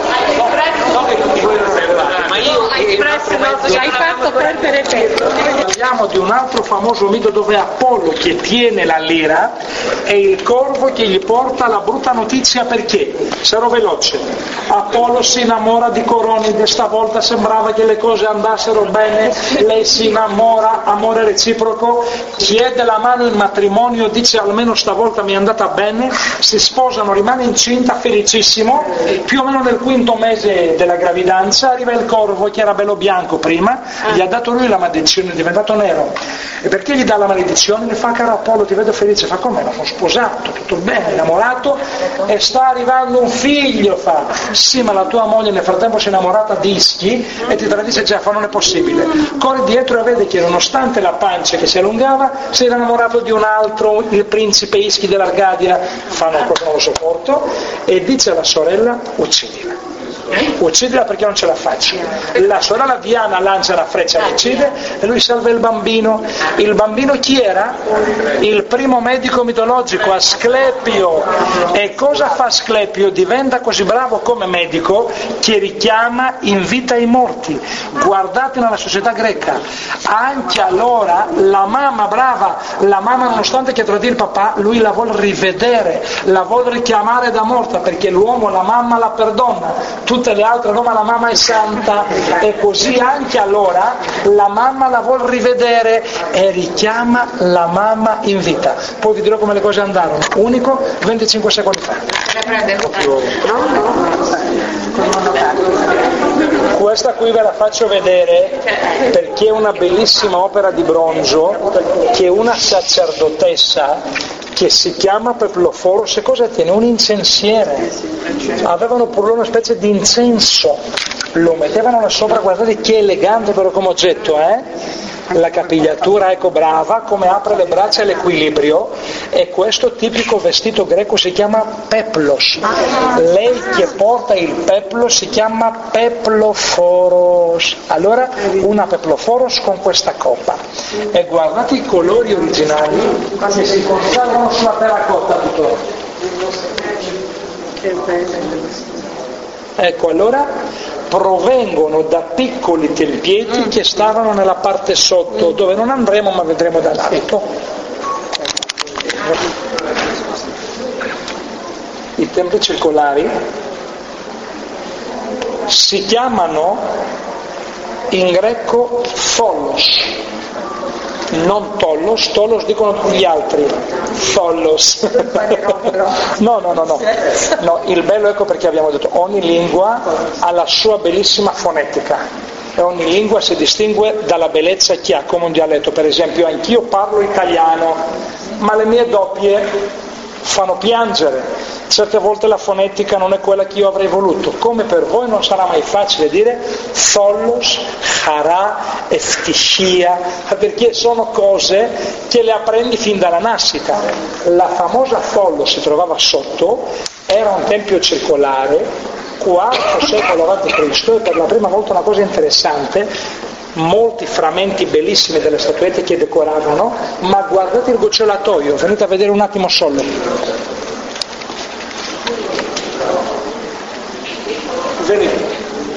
Ma io hai fatto perdere tempo. parliamo di un altro famoso mito dove Apollo che tiene la lira e il corvo che gli porta la brutta notizia. Perché? Sarò veloce. Apollo si innamora di Coronide, stavolta sembrava che le cose andassero bene, lei si innamora, amore reciproco, chiede la mano in matrimonio, dice almeno stavolta mi è andata bene, si sposano, rimane incinta, felicissimo, più o meno nel quinto mese della gravidanza arriva il corvo che era bello bianco prima, gli ha dato lui la maledizione, è diventato nero. E perché gli dà la maledizione? Gli fa: caro Apollo, ti vedo felice. Fa: come? Sono sposato, tutto bene, innamorato, e sta arrivando un figlio. Fa: sì, ma la tua moglie nel frattempo si è innamorata di Ischi e ti tradisce. Già, fa: non è possibile. Corre dietro e vede che nonostante la pancia che si allungava si era innamorato di un altro, il principe Ischi dell'Arcadia. Fa: no, proprio non lo sopporto, e dice alla sorella: uccidila. Uccidila perché non ce la faccio. La sorella Diana lancia la freccia, la uccide e lui salva il bambino. Il bambino chi era? Il primo medico mitologico, Asclepio. E cosa fa Asclepio? Diventa così bravo come medico che richiama in vita i morti. Guardate nella società greca, anche allora la mamma brava, la mamma nonostante che tradì il papà, lui la vuole rivedere, la vuole richiamare da morta, perché l'uomo la mamma la perdona, tutte le altre no, ma la mamma è santa, e così anche allora la mamma la vuol rivedere e richiama la mamma in vita. Poi vi dirò come le cose andarono. Unico, venticinque secoli fa. Questa qui ve la faccio vedere perché è una bellissima opera di bronzo che una sacerdotessa che si chiama Peploforos, e cosa tiene? Un incensiere. Avevano pure una specie di incenso, lo mettevano là sopra, guardate che elegante però come oggetto, eh? La capigliatura, ecco, brava, come apre le braccia e l'equilibrio, e questo tipico vestito greco si chiama peplos. Lei che porta il peplos si chiama Peploforos. Allora una Peploforos con questa coppa, e guardate i colori originali che si conservano sulla terracotta tuttora. Ecco, allora provengono da piccoli tempieti che stavano nella parte sotto, dove non andremo ma vedremo dall'alto. I templi circolari si chiamano in greco Thollos, non Tollos, Tollos dicono gli altri, Thollos. No, no, no, no, no, il bello, ecco perché abbiamo detto ogni lingua ha la sua bellissima fonetica e ogni lingua si distingue dalla bellezza che ha come un dialetto. Per esempio anch'io parlo italiano, ma le mie doppie fanno piangere. Certe volte la fonetica non è quella che io avrei voluto. Come per voi non sarà mai facile dire Thollos, Harà, Eftishia, perché sono cose che le apprendi fin dalla nascita. La famosa Thollos si trovava sotto, era un tempio circolare, quarto secolo avanti Cristo, e per la prima volta una cosa interessante, molti frammenti bellissimi delle statuette che decoravano, ma guardate il gocciolatoio, venite a vedere un attimo solo. Venite.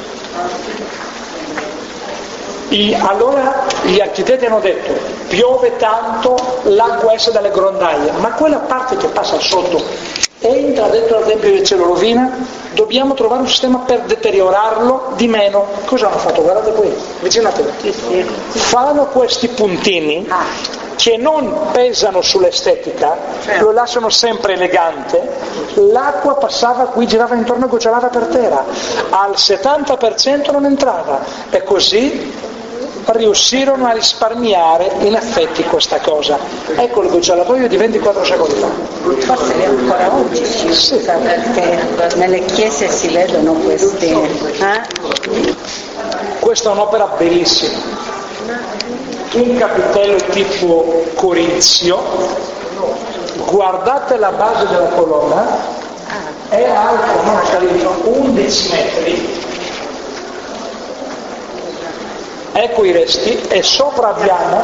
I, allora gli architetti hanno detto: piove tanto, l'acqua esce dalle grondaie, ma quella parte che passa sotto entra dentro al Tempio del Cielo, rovina, dobbiamo trovare un sistema per deteriorarlo di meno. Cosa hanno fatto? Guardate qui, vicino a te. Fanno questi puntini che non pesano sull'estetica, lo lasciano sempre elegante. L'acqua passava qui, girava intorno e gocciolava per terra, al settanta per cento non entrava, e così riuscirono a risparmiare in effetti questa cosa. Ecco il gocciolatoio di ventiquattro secoli fa. Forse ancora oggi si usa, perché nelle chiese si vedono questi. Eh? Questa è un'opera bellissima, un capitello tipo corinzio. Guardate la base della colonna, è alta, non salito, undici metri. Ecco i resti, e sopra abbiamo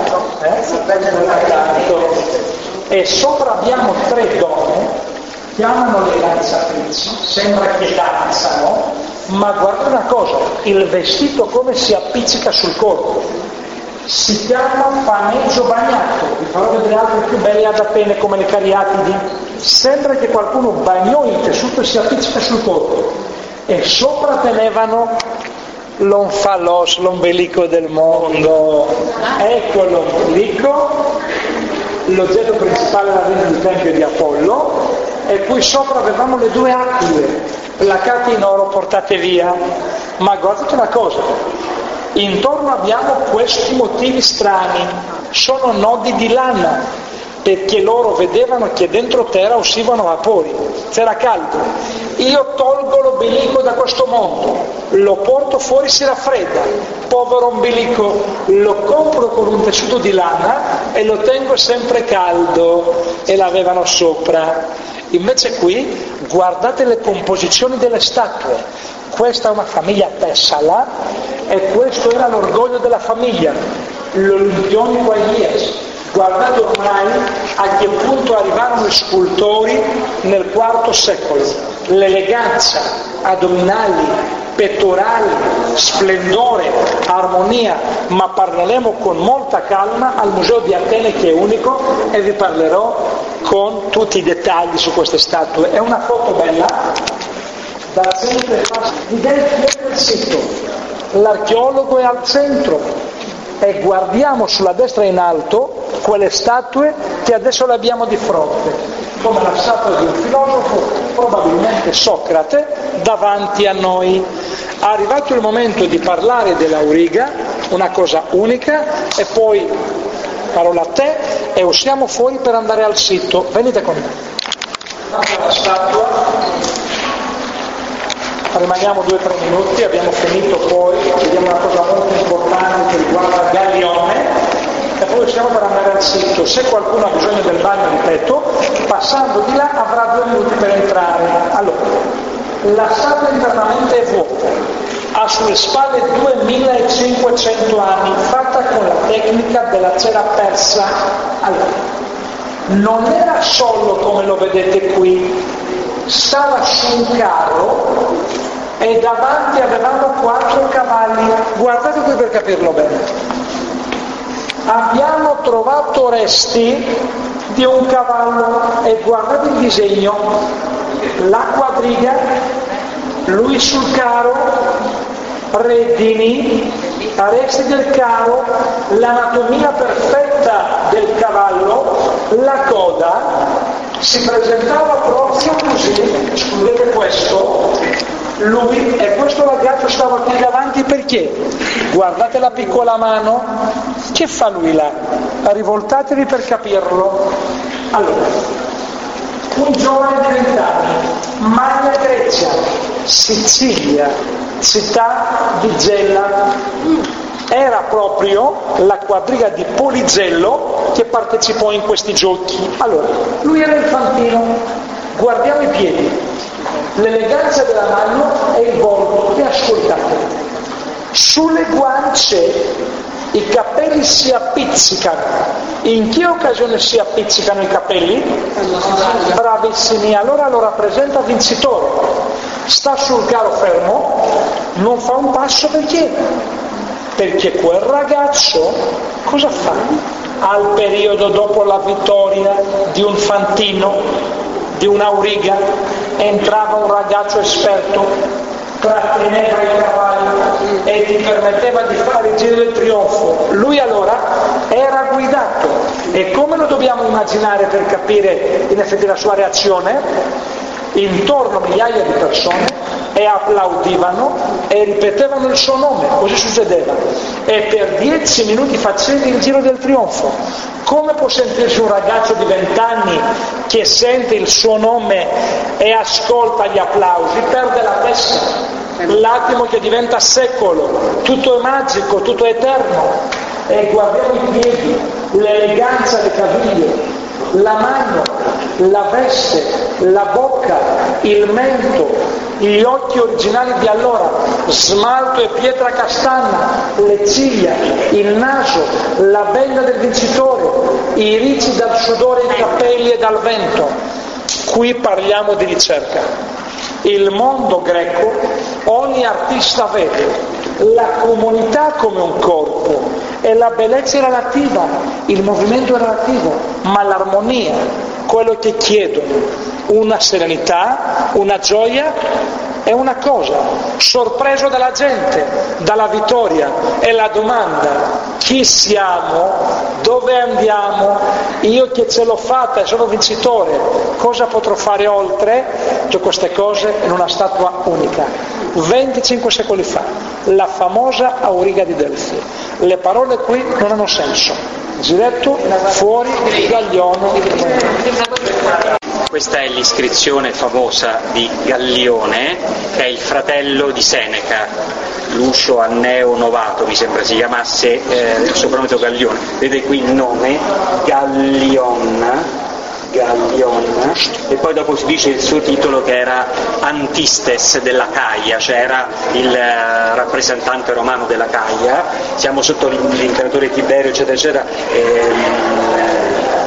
eh, e sopra abbiamo tre donne, chiamano le danzatrici, sembra che danzano, ma guardate una cosa, il vestito come si appiccica sul corpo. si chiama paneggio bagnato, vi farò vedere altri più belli ad appene come le cariatidi. Sembra che qualcuno bagnò il tessuto e si appiccica sul corpo, e sopra tenevano l'onfalos, l'ombelico del mondo. Ecco l'ombelico, l'oggetto principale era dentro il tempio di Apollo, e poi sopra avevamo le due aquile placate in oro portate via. Ma guardate una cosa, intorno abbiamo questi motivi strani, sono nodi di lana, perché loro vedevano che dentro terra uscivano vapori, c'era caldo. Io tolgo l'ombelico da questo mondo, lo porto fuori, si raffredda, povero ombelico, lo compro con un tessuto di lana e lo tengo sempre caldo, e l'avevano sopra. Invece qui guardate le composizioni delle statue. Questa è una famiglia Tessala, e questo era l'orgoglio della famiglia, l'Olimpionico Elias. Guardate ormai a che punto arrivarono i scultori nel quarto secolo. L'eleganza, addominali, pettorali, splendore, armonia, ma parleremo con molta calma al Museo di Atene, che è unico, e vi parlerò con tutti i dettagli su queste statue. È una foto bella, da centro e passa di dentro del sito. L'archeologo è al centro, e guardiamo sulla destra in alto quelle statue che adesso le abbiamo di fronte, come la statua di un filosofo, probabilmente Socrate, davanti a noi. È arrivato il momento di parlare dell'auriga, una cosa unica, e poi parola a te e usciamo fuori per andare al sito. Venite con me. La statua, rimaniamo due o tre minuti, abbiamo finito, poi vediamo una cosa molto importante che riguarda Gallione, e poi usciamo per andare al sito. Se qualcuno ha bisogno del bagno, ripeto, passando di là avrà due minuti per entrare. Allora, la statua internamente è vuota, ha sulle spalle duemilacinquecento anni, fatta con la tecnica della cera persa. Allora, non era solo come lo vedete qui, stava su un carro e davanti avevamo quattro cavalli. Guardate qui per capirlo bene. Abbiamo trovato resti di un cavallo, e guardate il disegno, la quadriga, lui sul carro, redini, resti del carro, l'anatomia perfetta del cavallo, la coda, si presentava proprio così. Scusate questo, lui e questo ragazzo stava qui davanti perché? Guardate la piccola mano, che fa lui là? Rivoltatevi per capirlo. Allora, un giovane di vent'anni, Magna Grecia, Sicilia, città di Gela. Era proprio la quadriga di Poligello che partecipò in questi giochi. Allora, lui era infantino, guardiamo i piedi, l'eleganza della mano e il volto, e ascoltate. Sulle guance i capelli si appizzicano. In che occasione si appizzicano i capelli? Bravissimi, allora lo rappresenta vincitore. Sta sul carro fermo, non fa un passo, perché? Perché quel ragazzo cosa fa? Al periodo dopo la vittoria di un fantino, di un'auriga, entrava un ragazzo esperto, tratteneva i cavalli e ti permetteva di fare il giro del trionfo. Lui allora era guidato, e come lo dobbiamo immaginare per capire in effetti la sua reazione? Intorno migliaia di persone e applaudivano e ripetevano il suo nome, così succedeva, e per dieci minuti faceva il giro del trionfo. Come può sentirsi un ragazzo di vent'anni che sente il suo nome e ascolta gli applausi? Perde la testa, l'attimo che diventa secolo, tutto è magico, tutto è eterno. E guardiamo i piedi, l'eleganza delle caviglie, la mano, la veste, la bocca, il mento, gli occhi originali di allora, smalto e pietra castana, le ciglia, il naso, la benda del vincitore, i ricci dal sudore, i capelli e dal vento. Qui parliamo di ricerca. Il mondo greco, ogni artista vede la comunità come un corpo E la bellezza è relativa, il movimento è relativo, ma l'armonia, quello che chiedono, una serenità, una gioia, è una cosa. Sorpreso dalla gente, dalla vittoria, è la domanda: chi siamo? Dove andiamo? Io che ce l'ho fatta e sono vincitore, cosa potrò fare oltre? Tutte queste cose in una statua unica. venticinque secoli fa, la famosa Auriga di Delfi. Le parole qui non hanno senso. Giretto fuori il Gaglione. Questa è l'iscrizione famosa di Gallione, che è il fratello di Seneca, Lucio Anneo Novato, mi sembra si chiamasse, eh, il soprannome Gallione. Vedete qui il nome, Gallion, Gallion, e poi dopo si dice il suo titolo che era Antistes della Caia, cioè era il eh, rappresentante romano della Caia. Siamo sotto l'imperatore Tiberio, eccetera, eccetera, ehm,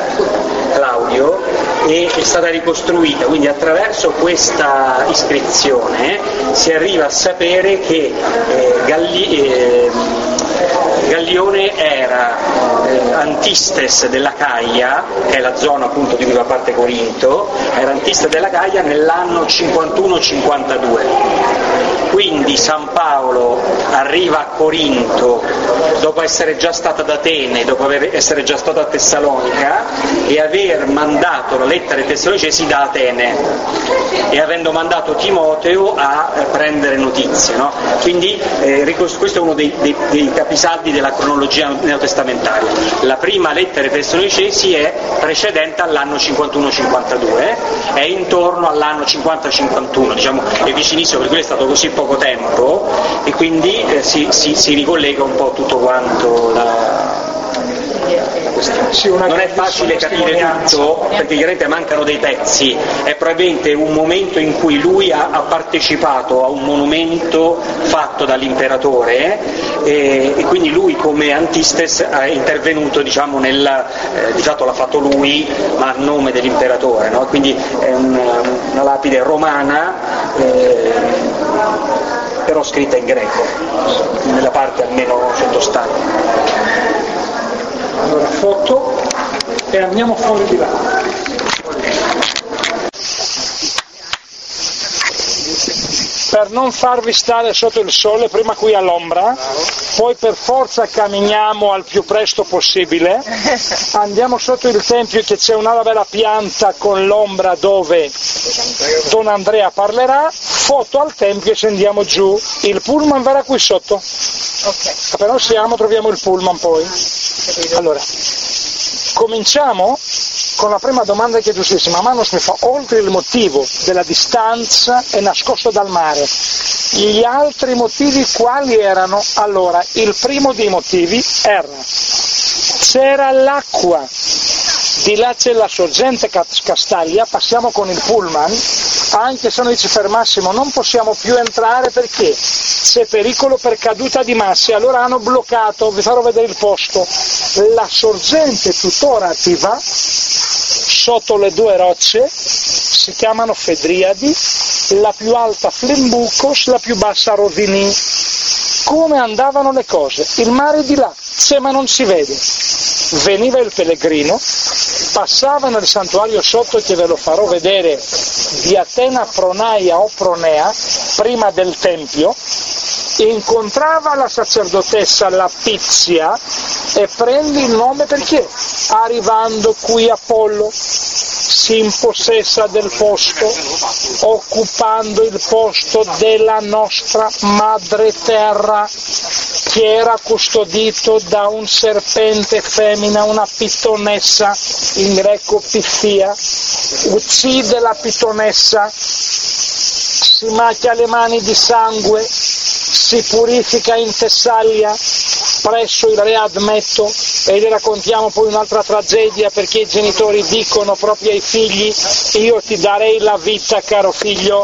Claudio, e è stata ricostruita, quindi attraverso questa iscrizione si arriva a sapere che eh, Galli, eh, Gallione era eh, Antistes della Caia, che è la zona appunto di cui fa parte Corinto, era Antistes della Caia nell'anno cinquantuno cinquantadue. Quindi San Paolo arriva a Corinto dopo essere già stato ad Atene, dopo aver, essere già stato a Tessalonica e aver mandato la lettera ai Tessalonicesi da Atene e avendo mandato Timoteo a eh, prendere notizie, no? Quindi eh, questo è uno dei, dei, dei capisaldi della cronologia neotestamentaria. La prima lettera ai Tessalonicesi è precedente all'anno cinquantuno cinquantadue, è intorno all'anno cinquanta cinquantuno, diciamo è vicinissimo, per cui è stato così poco tempo e quindi eh, si, si, si ricollega un po' tutto quanto la, la questione. Sì, non è facile capire tutto perché chiaramente mancano dei pezzi, è probabilmente un momento in cui lui ha, ha partecipato a un monumento fatto dall'imperatore e, e quindi lui come Antistes è intervenuto diciamo nel, eh, di fatto l'ha fatto lui ma a nome dell'imperatore, no? Quindi è un, una lapide romana eh, però scritta in greco, nella parte almeno sottostante. Allora foto e andiamo fuori di là. Per non farvi stare sotto il sole, prima qui all'ombra, poi per forza camminiamo al più presto possibile, andiamo sotto il tempio che c'è una bella pianta con l'ombra dove Don Andrea parlerà, foto al tempio e scendiamo giù, il pullman verrà qui sotto. Okay. Appena siamo troviamo il pullman poi. Allora, cominciamo con la prima domanda che è giustissima. Manos mi fa, oltre il motivo della distanza è nascosto dal mare, gli altri motivi quali erano? Allora, il primo dei motivi era, c'era l'acqua, di là c'è la sorgente Castaglia, passiamo con il pullman, anche se noi ci fermassimo non possiamo più entrare perché c'è pericolo per caduta di masse, allora hanno bloccato, vi farò vedere il posto, la sorgente tuttora attiva, sotto le due rocce, si chiamano Fedriadi, la più alta Flembucos, la più bassa Rodini. Come andavano le cose? Il mare è di là, c'è ma non si vede. Veniva il pellegrino, passava nel santuario sotto, che ve lo farò vedere, di Atena Pronaia o Pronea, prima del tempio, incontrava la sacerdotessa Lapizia e prende il nome perché? Arrivando qui Apollo si impossessa del posto, occupando il posto della nostra madre terra, che era custodito da un serpente femmina, una pitonessa, in greco Piffia, uccide la pitonessa, si macchia le mani di sangue, si purifica in Tessalia presso il re Admetto, e vi raccontiamo poi un'altra tragedia perché i genitori dicono proprio ai figli: io ti darei la vita, caro figlio.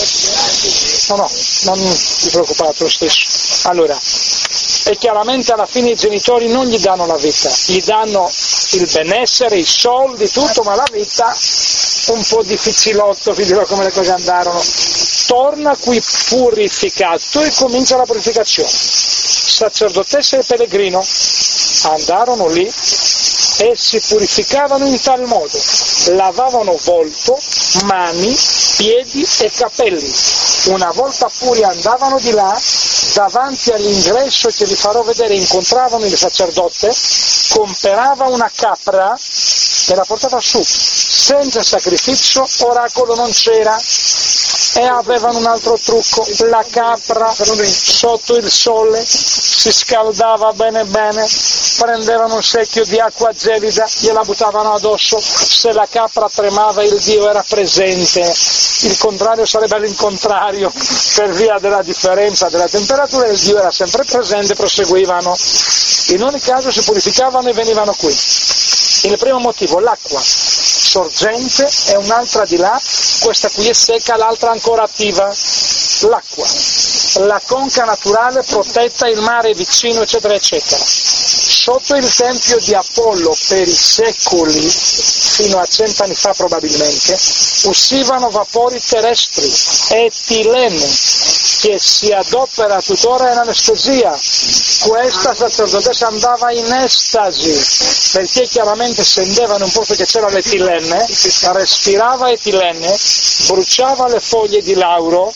No, no, non ti preoccupare lo stesso. Allora, e chiaramente alla fine i genitori non gli danno la vita, gli danno il benessere, i soldi, tutto, ma la vita un po' difficilotto, vi dirò come le cose andarono. Torna qui purificato e comincia la purificazione. Sacerdotessa e pellegrino, andarono lì e si purificavano in tal modo, lavavano volto, mani, piedi e capelli. Una volta puri andavano di là, davanti all'ingresso che vi farò vedere incontravano il sacerdote, comperava una capra e la portava su, senza sacrificio, oracolo non c'era. E avevano un altro trucco, la capra sotto il sole si scaldava bene bene, prendevano un secchio di acqua gelida, gliela buttavano addosso, se la capra tremava il dio era presente, il contrario sarebbe l'incontrario, per via della differenza della temperatura il dio era sempre presente, proseguivano. In ogni caso si purificavano e venivano qui. Il primo motivo, l'acqua sorgente e un'altra di là, questa qui è secca, l'altra ancora attiva. L'acqua, la conca naturale protetta, il mare vicino, eccetera, eccetera. Sotto il tempio di Apollo per i secoli, fino a cent'anni fa probabilmente, uscivano vapori terrestri, etilene, che si adopera tuttora in anestesia. Questa sacerdotessa andava in estasi, perché chiaramente scendeva in un posto che c'era l'etilene, respirava etilene, bruciava le foglie di lauro,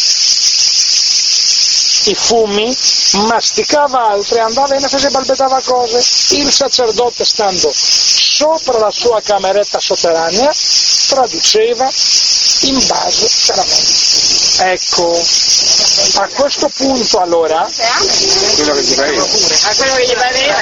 i fumi, masticava altre, andava in estasi e balbettava cose. Il sacerdote, stando sopra la sua cameretta sotterranea, traduceva in base chiaramente. Ecco, a questo punto allora, quello che ti pareva. A quello che gli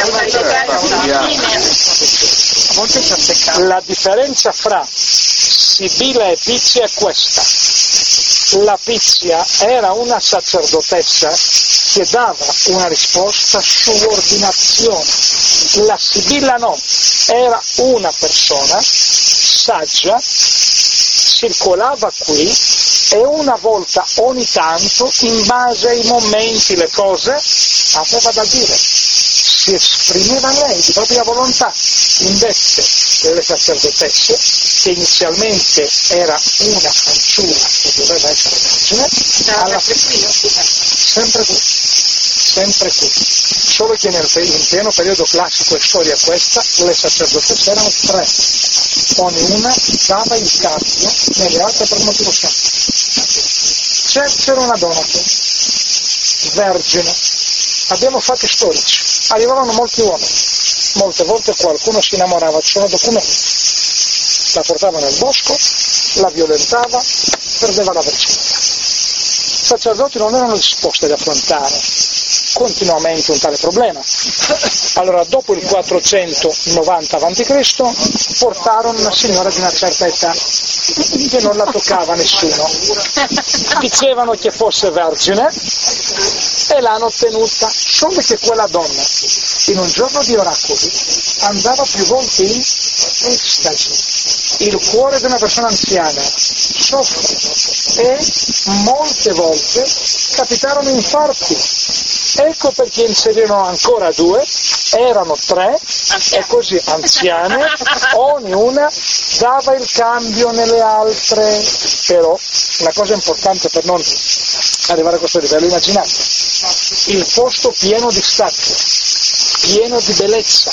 pareva, la differenza fra Sibilla e Pizia è questa. La Pizia era una sacerdotessa che dava una risposta su ordinazione. La Sibilla no, era una persona saggia, circolava qui e una volta ogni tanto, in base ai momenti, le cose, aveva da dire. Si esprimeva lei di propria volontà. Invece le sacerdotesse, che inizialmente era una fanciulla che doveva essere vergine, alla fine sempre qui, sempre qui. Solo che nel, in pieno periodo classico e storia questa, le sacerdotesse erano tre, ognuna dava il cambio nelle altre per un motivo semplice. C'era una donna qui, vergine, abbiamo fatti storici, arrivavano molti uomini, molte volte qualcuno si innamorava, ci sono documenti, la portava nel bosco, la violentava, perdeva la verginità. I sacerdoti non erano disposti ad affrontare continuamente un tale problema. Allora, dopo il quattrocentonovanta avanti Cristo portarono una signora di una certa età che non la toccava nessuno, dicevano che fosse vergine e l'hanno tenuta, solo che quella donna in un giorno di oracoli andava più volte in estasi. Il cuore di una persona anziana soffre e molte volte capitarono infarti. Ecco perché inserirono ancora due, erano tre, e così anziane, ognuna dava il cambio nelle altre. Però una cosa importante per non arrivare a questo livello, immaginate, il posto pieno di statue, pieno di bellezza,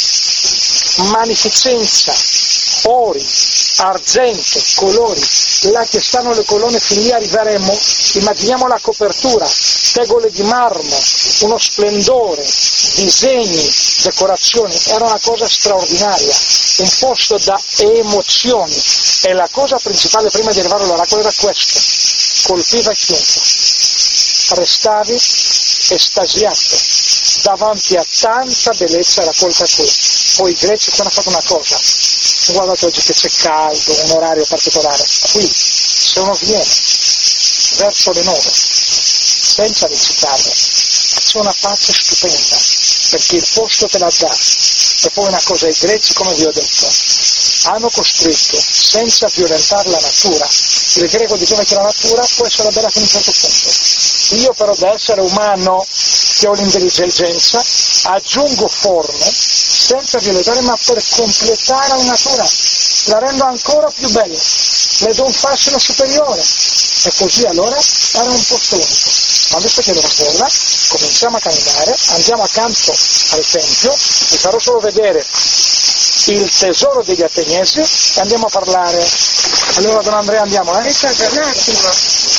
magnificenza, ori, argento, colori, là che stanno le colonne fin lì arriveremo, immaginiamo la copertura, tegole di marmo, uno splendore, disegni, decorazioni, era una cosa straordinaria, un posto da emozioni, e la cosa principale prima di arrivare all'oracolo era questo, colpiva chiunque, restavi estasiato davanti a tanta bellezza raccolta qui. Poi i greci hanno fatto una cosa, guardate oggi che c'è caldo, un orario particolare, qui se uno viene verso le nove senza recitare c'è una pace stupenda, perché il posto te la dà. E poi una cosa, i greci, come vi ho detto, hanno costruito senza violentare la natura. Il greco diceva che la natura può essere bella fino a un certo punto. Io però, da essere umano che ho l'intelligenza, aggiungo forme senza violentare, ma per completare la natura, la rendo ancora più bella, le do un fascino superiore. E così allora era un posto unico. Ma visto che era terra, cominciamo a camminare, andiamo accanto al tempio, vi farò solo vedere il tesoro degli ateniesi e andiamo a parlare. Allora Don Andrea andiamo, eh? Aspetta un attimo.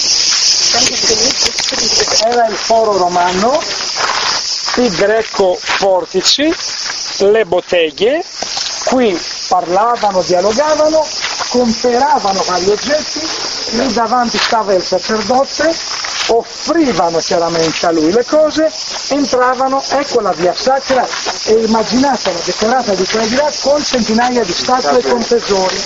Era il foro romano, i greco-portici, le botteghe, qui parlavano, dialogavano, comperavano vari oggetti, lì davanti stava il sacerdote, offrivano chiaramente a lui le cose, entravano, ecco la via sacra, e immaginatela decorata di qua e di là con centinaia di statue con tesori.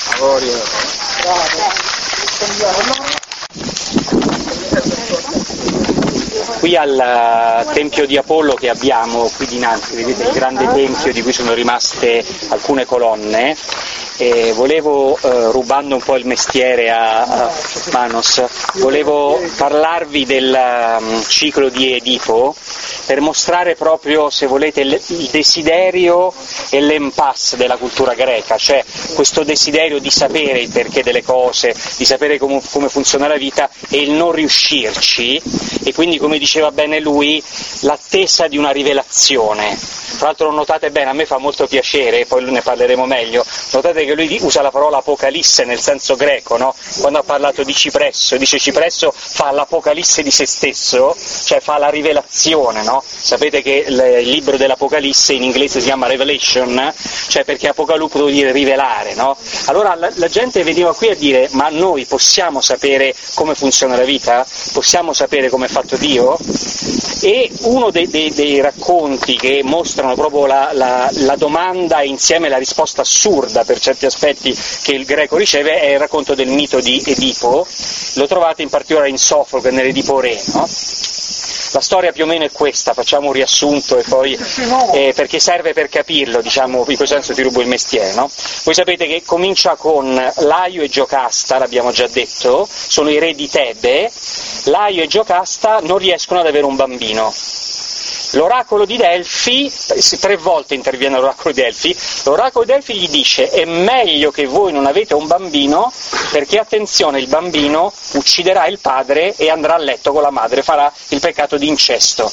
Qui al Tempio di Apollo che abbiamo qui dinanzi, vedete il grande tempio di cui sono rimaste alcune colonne, e volevo, eh, rubando un po' il mestiere a, a Manos, volevo parlarvi del um, ciclo di Edipo per mostrare proprio, se volete, il, il desiderio e l'impasse della cultura greca, cioè questo desiderio di sapere il perché delle cose, di sapere com- come funziona la vita e il non riuscirci, e quindi, come diceva bene lui, l'attesa di una rivelazione. Tra l'altro, notate bene, a me fa molto piacere, poi ne parleremo meglio, notate che lui usa la parola apocalisse nel senso greco, no? Quando ha parlato di Cipresso, dice Cipresso fa l'apocalisse di se stesso, cioè fa la rivelazione, no? Sapete che il libro dell'Apocalisse in inglese si chiama Revelation, cioè perché Apocalippo vuol dire rivelare, no? Allora la, la gente veniva qui a dire: ma noi possiamo sapere come funziona la vita? Possiamo sapere come è fatto Dio? E uno dei, dei, dei racconti che mostrano proprio la, la, la domanda e insieme la risposta assurda per certi aspetti che il greco riceve è il racconto del mito di Edipo. Lo trovate in particolare in Sofocle, nell'Edipo Re, no? La storia più o meno è questa, facciamo un riassunto e poi eh, perché serve per capirlo, diciamo, in questo senso ti rubo il mestiere, no? Voi sapete che comincia con Laio e Giocasta, l'abbiamo già detto, sono i re di Tebe. Laio e Giocasta non riescono ad avere un bambino. L'oracolo di Delfi, tre volte interviene l'oracolo di Delfi, l'oracolo di Delfi gli dice: è meglio che voi non avete un bambino, perché attenzione, il bambino ucciderà il padre e andrà a letto con la madre, farà il peccato di incesto.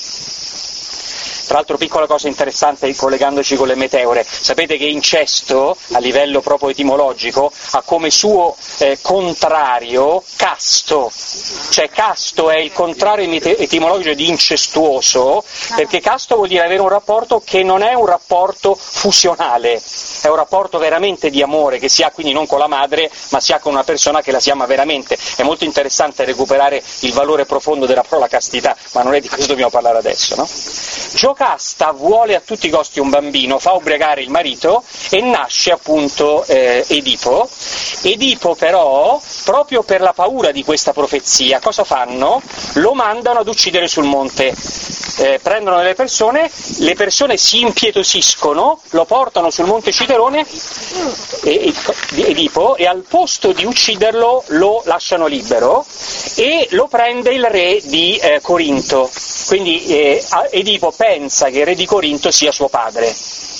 Tra l'altro, piccola cosa interessante, collegandoci con le meteore, sapete che incesto, a livello proprio etimologico, ha come suo eh, contrario casto, cioè casto è il contrario etimologico di incestuoso, perché casto vuol dire avere un rapporto che non è un rapporto fusionale, è un rapporto veramente di amore che si ha quindi non con la madre, ma si ha con una persona che la si ama veramente. È molto interessante recuperare il valore profondo della parola castità, ma non è di questo dobbiamo parlare adesso, no? Giocasta vuole a tutti i costi un bambino, fa ubriacare il marito e nasce appunto eh, Edipo. Edipo però, proprio per la paura di questa profezia, cosa fanno? Lo mandano ad uccidere sul monte. Eh, prendono delle persone, le persone si impietosiscono, lo portano sul monte Citerone, e, e, Edipo, e al posto di ucciderlo lo lasciano libero e lo prende il re di eh, Corinto. Quindi eh, Edipo pensa che il re di Corinto sia suo padre.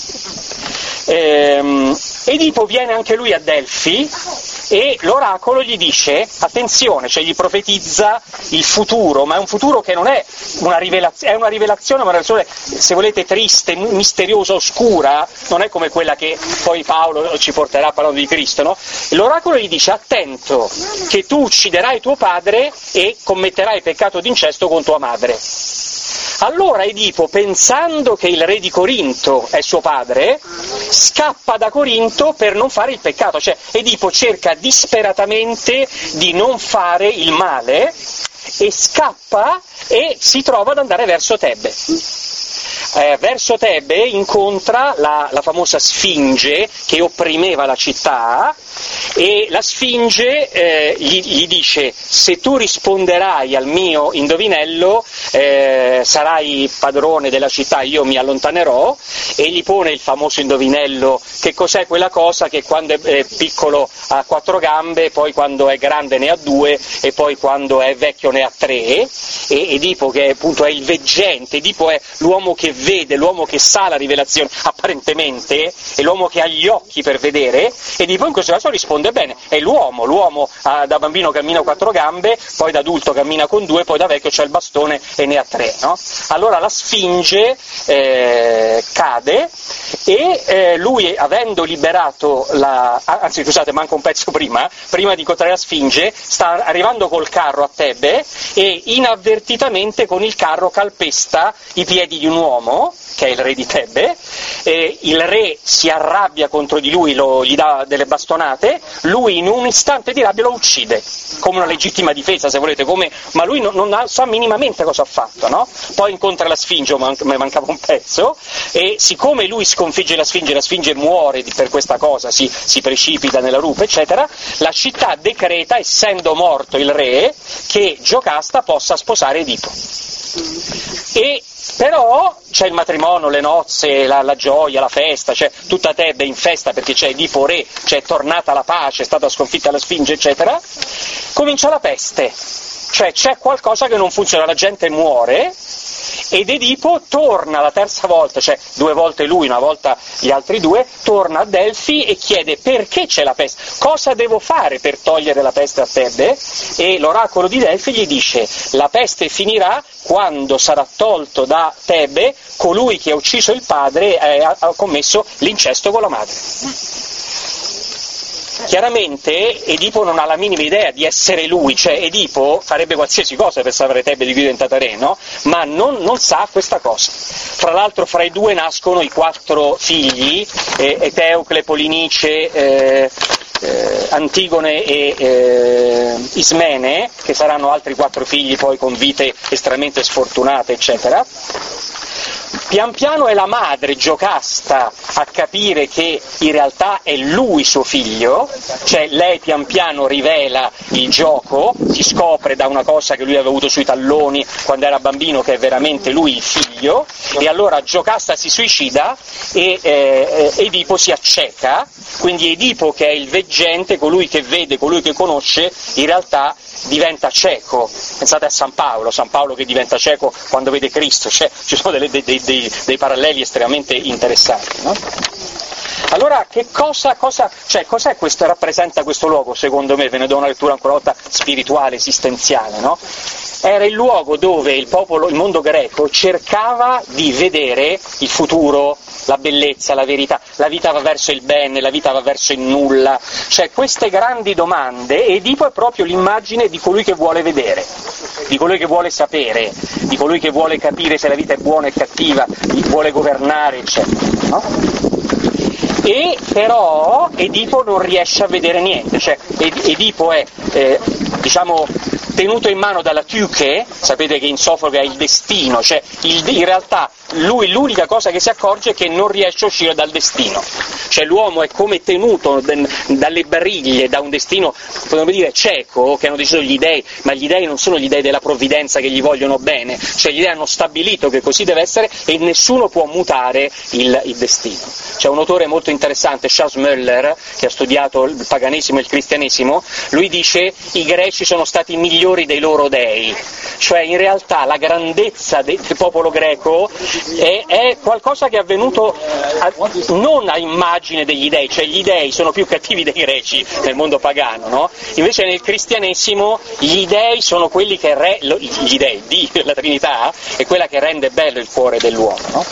Ehm, Edipo viene anche lui a Delfi e l'oracolo gli dice, attenzione, cioè gli profetizza il futuro, ma è un futuro che non è una rivelazione, è una rivelazione, ma una rivelazione, se volete, triste, misteriosa, oscura, non è come quella che poi Paolo ci porterà parlando di Cristo, no? E l'oracolo gli dice: attento, che tu ucciderai tuo padre e commetterai peccato d'incesto con tua madre. Allora Edipo, pensando che il re di Corinto è suo padre, scappa da Corinto per non fare il peccato, cioè Edipo cerca disperatamente di non fare il male e scappa e si trova ad andare verso Tebe. Eh, verso Tebe incontra la, la famosa Sfinge che opprimeva la città, e la Sfinge eh, gli, gli dice: se tu risponderai al mio indovinello eh, sarai padrone della città, io mi allontanerò. E gli pone il famoso indovinello: che cos'è quella cosa che quando è piccolo ha quattro gambe, poi quando è grande ne ha due e poi quando è vecchio ne ha tre. E Edipo, che appunto è il veggente, Edipo è l'uomo che vede, l'uomo che sa la rivelazione apparentemente, è l'uomo che ha gli occhi per vedere. Edipo in questo caso risponde risponde bene, è l'uomo, l'uomo ah, da bambino cammina quattro gambe, poi da adulto cammina con due, poi da vecchio c'è il bastone e ne ha tre, no? Allora la Sfinge eh, cade e eh, lui, avendo liberato la... anzi scusate, manca un pezzo prima, prima di incontrare la Sfinge, sta arrivando col carro a Tebe e inavvertitamente con il carro calpesta i piedi di un uomo, che è il re di Tebe, e il re si arrabbia contro di lui, lo, gli dà delle bastonate, lui in un istante di rabbia lo uccide, come una legittima difesa se volete, come, ma lui non, non sa minimamente cosa ha fatto, no? Poi incontra la Sfinge, mi man- mancava un pezzo, e siccome lui sconfigge la Sfinge, la Sfinge muore di, per questa cosa, si, si precipita nella rupe, eccetera, la città decreta, essendo morto il re, che Giocasta possa sposare Edipo. E però c'è il matrimonio, le nozze, la, la gioia, la festa, c'è tutta Tebe in festa perché c'è Edipo re, c'è tornata la pace, è stata sconfitta la Sfinge, eccetera. Comincia la peste, cioè c'è qualcosa che non funziona, la gente muore ed Edipo torna la terza volta, cioè due volte lui, una volta gli altri due, torna a Delfi e chiede perché c'è la peste, cosa devo fare per togliere la peste a Tebe, e l'oracolo di Delfi gli dice: la peste finirà quando sarà tolto da Tebe colui che ha ucciso il padre e ha, ha commesso l'incesto con la madre. Chiaramente Edipo non ha la minima idea di essere lui, cioè Edipo farebbe qualsiasi cosa per salvare Tebe di cui è diventata re, no? Ma non, non sa questa cosa. Fra l'altro fra i due nascono i quattro figli, eh, Eteucle, Polinice, eh, eh, Antigone e eh, Ismene, che saranno altri quattro figli poi con vite estremamente sfortunate, eccetera. Pian piano è la madre, Giocasta, a capire che in realtà è lui suo figlio, cioè lei pian piano rivela il gioco, si scopre da una cosa che lui aveva avuto sui talloni quando era bambino che è veramente lui il figlio, e allora Giocasta si suicida e eh, Edipo si acceca, quindi Edipo, che è il veggente, colui che vede, colui che conosce, in realtà diventa cieco. Pensate a San Paolo, San Paolo che diventa cieco quando vede Cristo, cioè ci sono delle, dei, dei, dei paralleli estremamente interessanti, no? Allora che cosa, cosa, cioè, cos'è questo, rappresenta questo luogo, secondo me, ve ne do una lettura ancora una volta spirituale, esistenziale, no? Era il luogo dove il popolo, il mondo greco cercava di vedere il futuro, la bellezza, la verità, la vita va verso il bene, la vita va verso il nulla, cioè queste grandi domande, e Edipo è proprio l'immagine di colui che vuole vedere, di colui che vuole sapere, di colui che vuole capire se la vita è buona e cattiva, vuole governare, eccetera, no? E però Edipo non riesce a vedere niente, cioè Edipo è, eh, diciamo, tenuto in mano dalla Tyche, sapete che in Sofocle è il destino, cioè il, in realtà lui l'unica cosa che si accorge è che non riesce a uscire dal destino, cioè l'uomo è come tenuto d- dalle briglie da un destino, potremmo dire cieco, che hanno deciso gli dei, ma gli dei non sono gli dei della provvidenza che gli vogliono bene, cioè gli dei hanno stabilito che così deve essere e nessuno può mutare il, il destino. C'è un autore molto interessante, Charles Möller, che ha studiato il paganesimo e il cristianesimo, lui dice i greci sono stati migliori dei loro dei, cioè in realtà la grandezza de- del popolo greco è, è qualcosa che è avvenuto a, non a immagine degli dei, cioè gli dei sono più cattivi dei greci nel mondo pagano, no? Invece nel cristianesimo gli dei sono quelli che re, gli dei, Dio, la Trinità è quella che rende bello il cuore dell'uomo, no?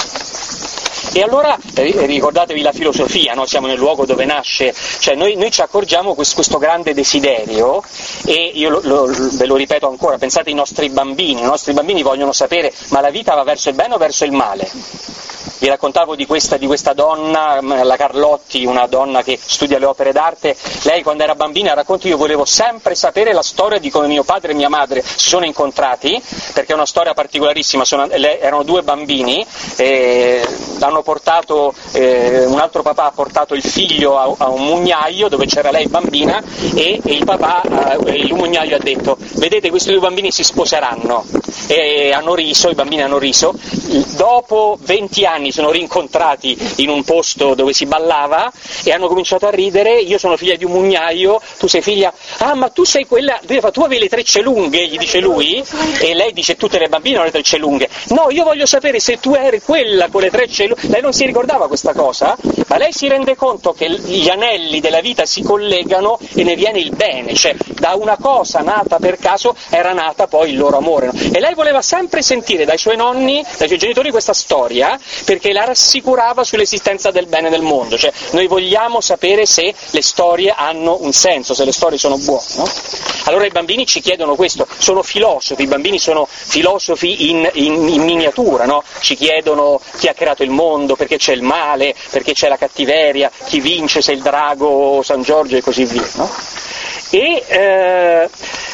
E allora ricordatevi la filosofia, no? Siamo nel luogo dove nasce, cioè noi, noi ci accorgiamo questo, questo grande desiderio, e io lo, lo, ve lo ripeto ancora, pensate ai nostri bambini, i nostri bambini vogliono sapere ma la vita va verso il bene o verso il male? Vi raccontavo di questa, di questa donna, la Carlotti, una donna che studia le opere d'arte. Lei quando era bambina racconta: io volevo sempre sapere la storia di come mio padre e mia madre si sono incontrati, perché è una storia particolarissima. Sono, le, erano due bambini, eh, hanno portato, eh, un altro papà ha portato il figlio a, a un mugnaio dove c'era lei bambina, e, e il papà, eh, il mugnaio ha detto: vedete, questi due bambini si sposeranno. E hanno riso, i bambini hanno riso. Dopo venti anni bambini sono rincontrati in un posto dove si ballava e hanno cominciato a ridere. Io sono figlia di un mugnaio, tu sei figlia, ah ma tu sei quella, tu avevi le trecce lunghe, gli dice lui, e lei dice tutte le bambine hanno le trecce lunghe. No, io voglio sapere se tu eri quella con le trecce lunghe. Lei non si ricordava questa cosa, ma lei si rende conto che gli anelli della vita si collegano e ne viene il bene, cioè da una cosa nata per caso era nata poi il loro amore, no? E lei voleva sempre sentire dai suoi nonni, dai suoi genitori questa storia, perché la rassicurava sull'esistenza del bene nel mondo, cioè noi vogliamo sapere se le storie hanno un senso, se le storie sono buone, no? Allora i bambini ci chiedono questo, sono filosofi, i bambini sono filosofi in, in, in miniatura, no? Ci chiedono chi ha creato il mondo, perché c'è il male, perché c'è la cattiveria, chi vince, se il drago o San Giorgio e così via, no? E eh,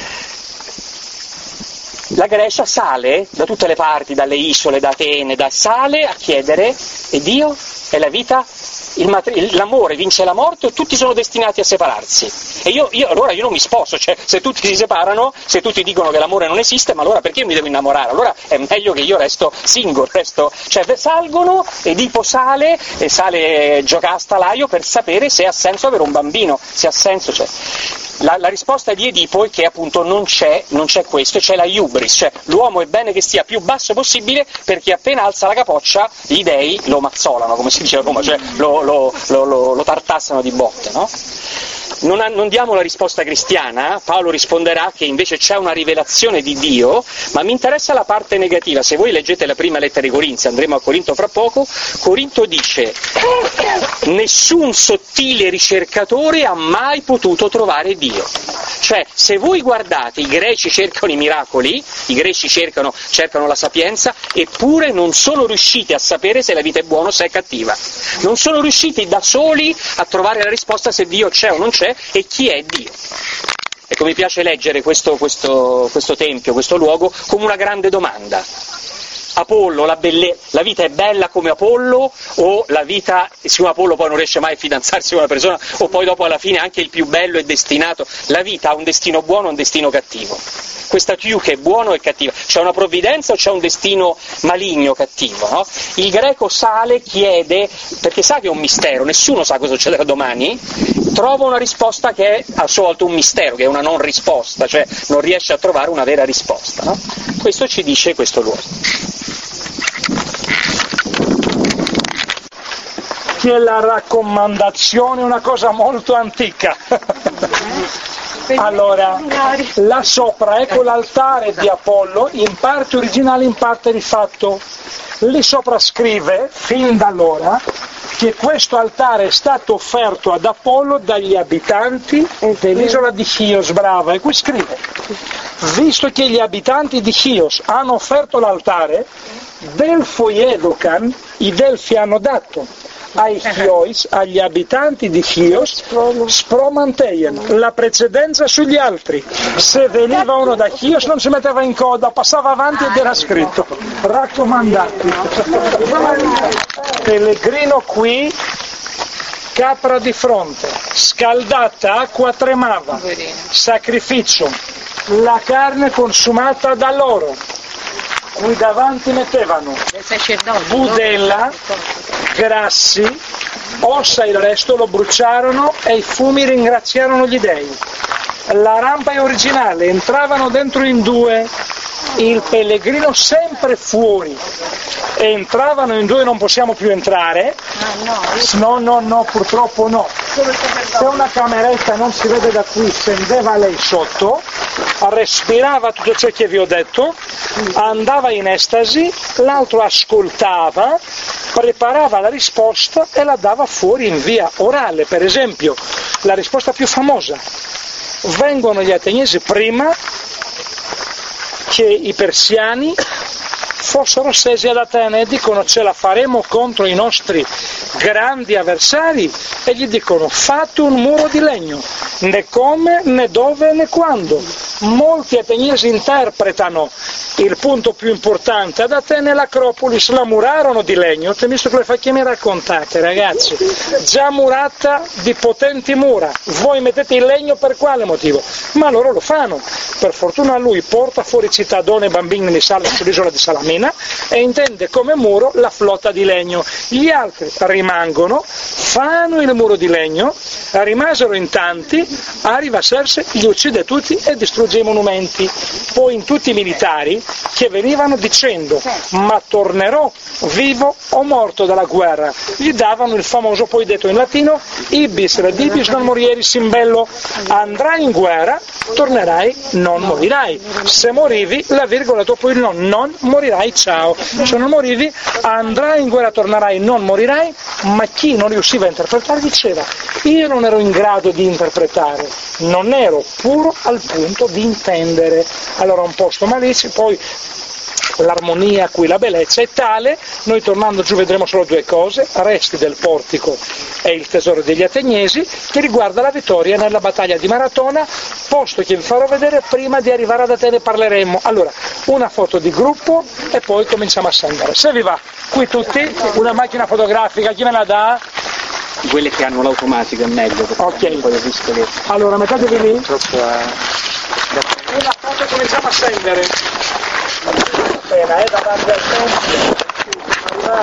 la Grecia sale da tutte le parti, dalle isole, da Atene, da sale a chiedere, e Dio? E la vita? Il matri- l'amore vince la morte o tutti sono destinati a separarsi? E io, io allora io non mi sposo, cioè se tutti si separano, se tutti dicono che l'amore non esiste, ma allora perché mi devo innamorare? Allora è meglio che io resto single, resto, cioè salgono, Edipo sale, e sale Giocasta Laio per sapere se ha senso avere un bambino, se ha senso, cioè. La, la risposta di Edipo è che appunto non c'è, non c'è questo, c'è la hubris, cioè l'uomo è bene che stia più basso possibile perché appena alza la capoccia gli dei lo mazzolano, come si dice a Roma, cioè lo, lo, lo, lo, lo tartassano di botte, no? Non, ha, non diamo la risposta cristiana, Paolo risponderà che invece c'è una rivelazione di Dio, ma mi interessa la parte negativa. Se voi leggete la prima lettera ai Corinzi, andremo a Corinto fra poco, Corinto dice: nessun sottile ricercatore ha mai potuto trovare Dio. Cioè, se voi guardate, i greci cercano i miracoli, i greci cercano, cercano la sapienza, eppure non sono riusciti a sapere se la vita è buona o se è cattiva. Non sono riusciti da soli a trovare la risposta se Dio c'è o non c'è e chi è Dio. Ecco, mi piace leggere questo, questo, questo tempio, questo luogo, come una grande domanda. Apollo, la, belle... la vita è bella come Apollo, o la vita, siccome Apollo poi non riesce mai a fidanzarsi con una persona, o poi dopo alla fine anche il più bello è destinato, la vita ha un destino buono o un destino cattivo? Questa Tiuche è buono e cattiva, c'è una provvidenza o c'è un destino maligno, cattivo, no? Il greco sale, chiede, perché sa che è un mistero, nessuno sa cosa succederà domani, trova una risposta che è a sua volta un mistero, che è una non risposta, cioè non riesce a trovare una vera risposta, no? Questo ci dice questo luogo. Che la raccomandazione è una cosa molto antica. Allora, là sopra, ecco l'altare di Apollo, in parte originale, in parte rifatto. Lì sopra scrive, fin da allora, che questo altare è stato offerto ad Apollo dagli abitanti dell'isola di Chios, brava, e qui scrive: visto che gli abitanti di Chios hanno offerto l'altare, Delfo e Edocan, i Delfi hanno dato ai Chiois, agli abitanti di Chios, spromanteian, la precedenza sugli altri. Se veniva uno da Chios non si metteva in coda, passava avanti ed era scritto: raccomandati. Pellegrino qui, capra di fronte, scaldata, acqua tremava, sacrificio, la carne consumata da loro. Qui davanti mettevano budella, grassi, ossa e il resto lo bruciarono e i fumi ringraziarono gli dei. La rampa è originale, entravano dentro in due, il pellegrino sempre fuori, entravano in due, non possiamo più entrare, no no no, purtroppo no, c'è una cameretta, non si vede da qui, scendeva lei sotto, respirava tutto ciò che vi ho detto, andava in estasi, l'altro ascoltava, preparava la risposta e la dava fuori in via orale. Per esempio, la risposta più famosa: vengono gli ateniesi prima che i persiani fossero scesi ad Atene e dicono: ce la faremo contro i nostri grandi avversari e gli dicono fate un muro di legno, né come, né dove, né quando. Molti ateniesi interpretano il punto più importante: ad Atene l'Acropolis la murarono di legno. Temistocle, che mi raccontate ragazzi? Già murata di potenti mura, voi mettete il legno per quale motivo? Ma loro lo fanno. Per fortuna lui porta fuori città, donne e bambini di salva sull'isola di Salamina e intende come muro la flotta di legno. Gli altri rimangono, fanno il muro di legno, rimasero in tanti, arriva Serse, li uccide tutti e distrugge i monumenti. Poi in tutti i militari che venivano dicendo ma tornerò vivo o morto dalla guerra, gli davano il famoso, poi detto in latino, ibis redibis non morieris in bello, andrai in guerra, tornerai, non morirai. Se morivi, la virgola dopo il non, non morirai, ciao. Se non morivi, andrai in guerra, tornerai, non morirai. Ma chi non riusciva a interpretare diceva io non ero in grado di interpretare, non ero puro al punto di intendere. Allora un posto malissimo, poi l'armonia qui, la bellezza è tale. Noi tornando giù vedremo solo due cose: resti del portico e il tesoro degli ateniesi, che riguarda la vittoria nella battaglia di Maratona, posto che vi farò vedere prima di arrivare ad Atene. Parleremo. Allora, una foto di gruppo e poi cominciamo a scendere. Se vi va, qui tutti, una macchina fotografica, chi me la dà? Quelle che hanno l'automatico è meglio. Ok. Allora, mettetevi lì. Una foto e cominciamo a scendere. Appena, eh, davanti al tempo.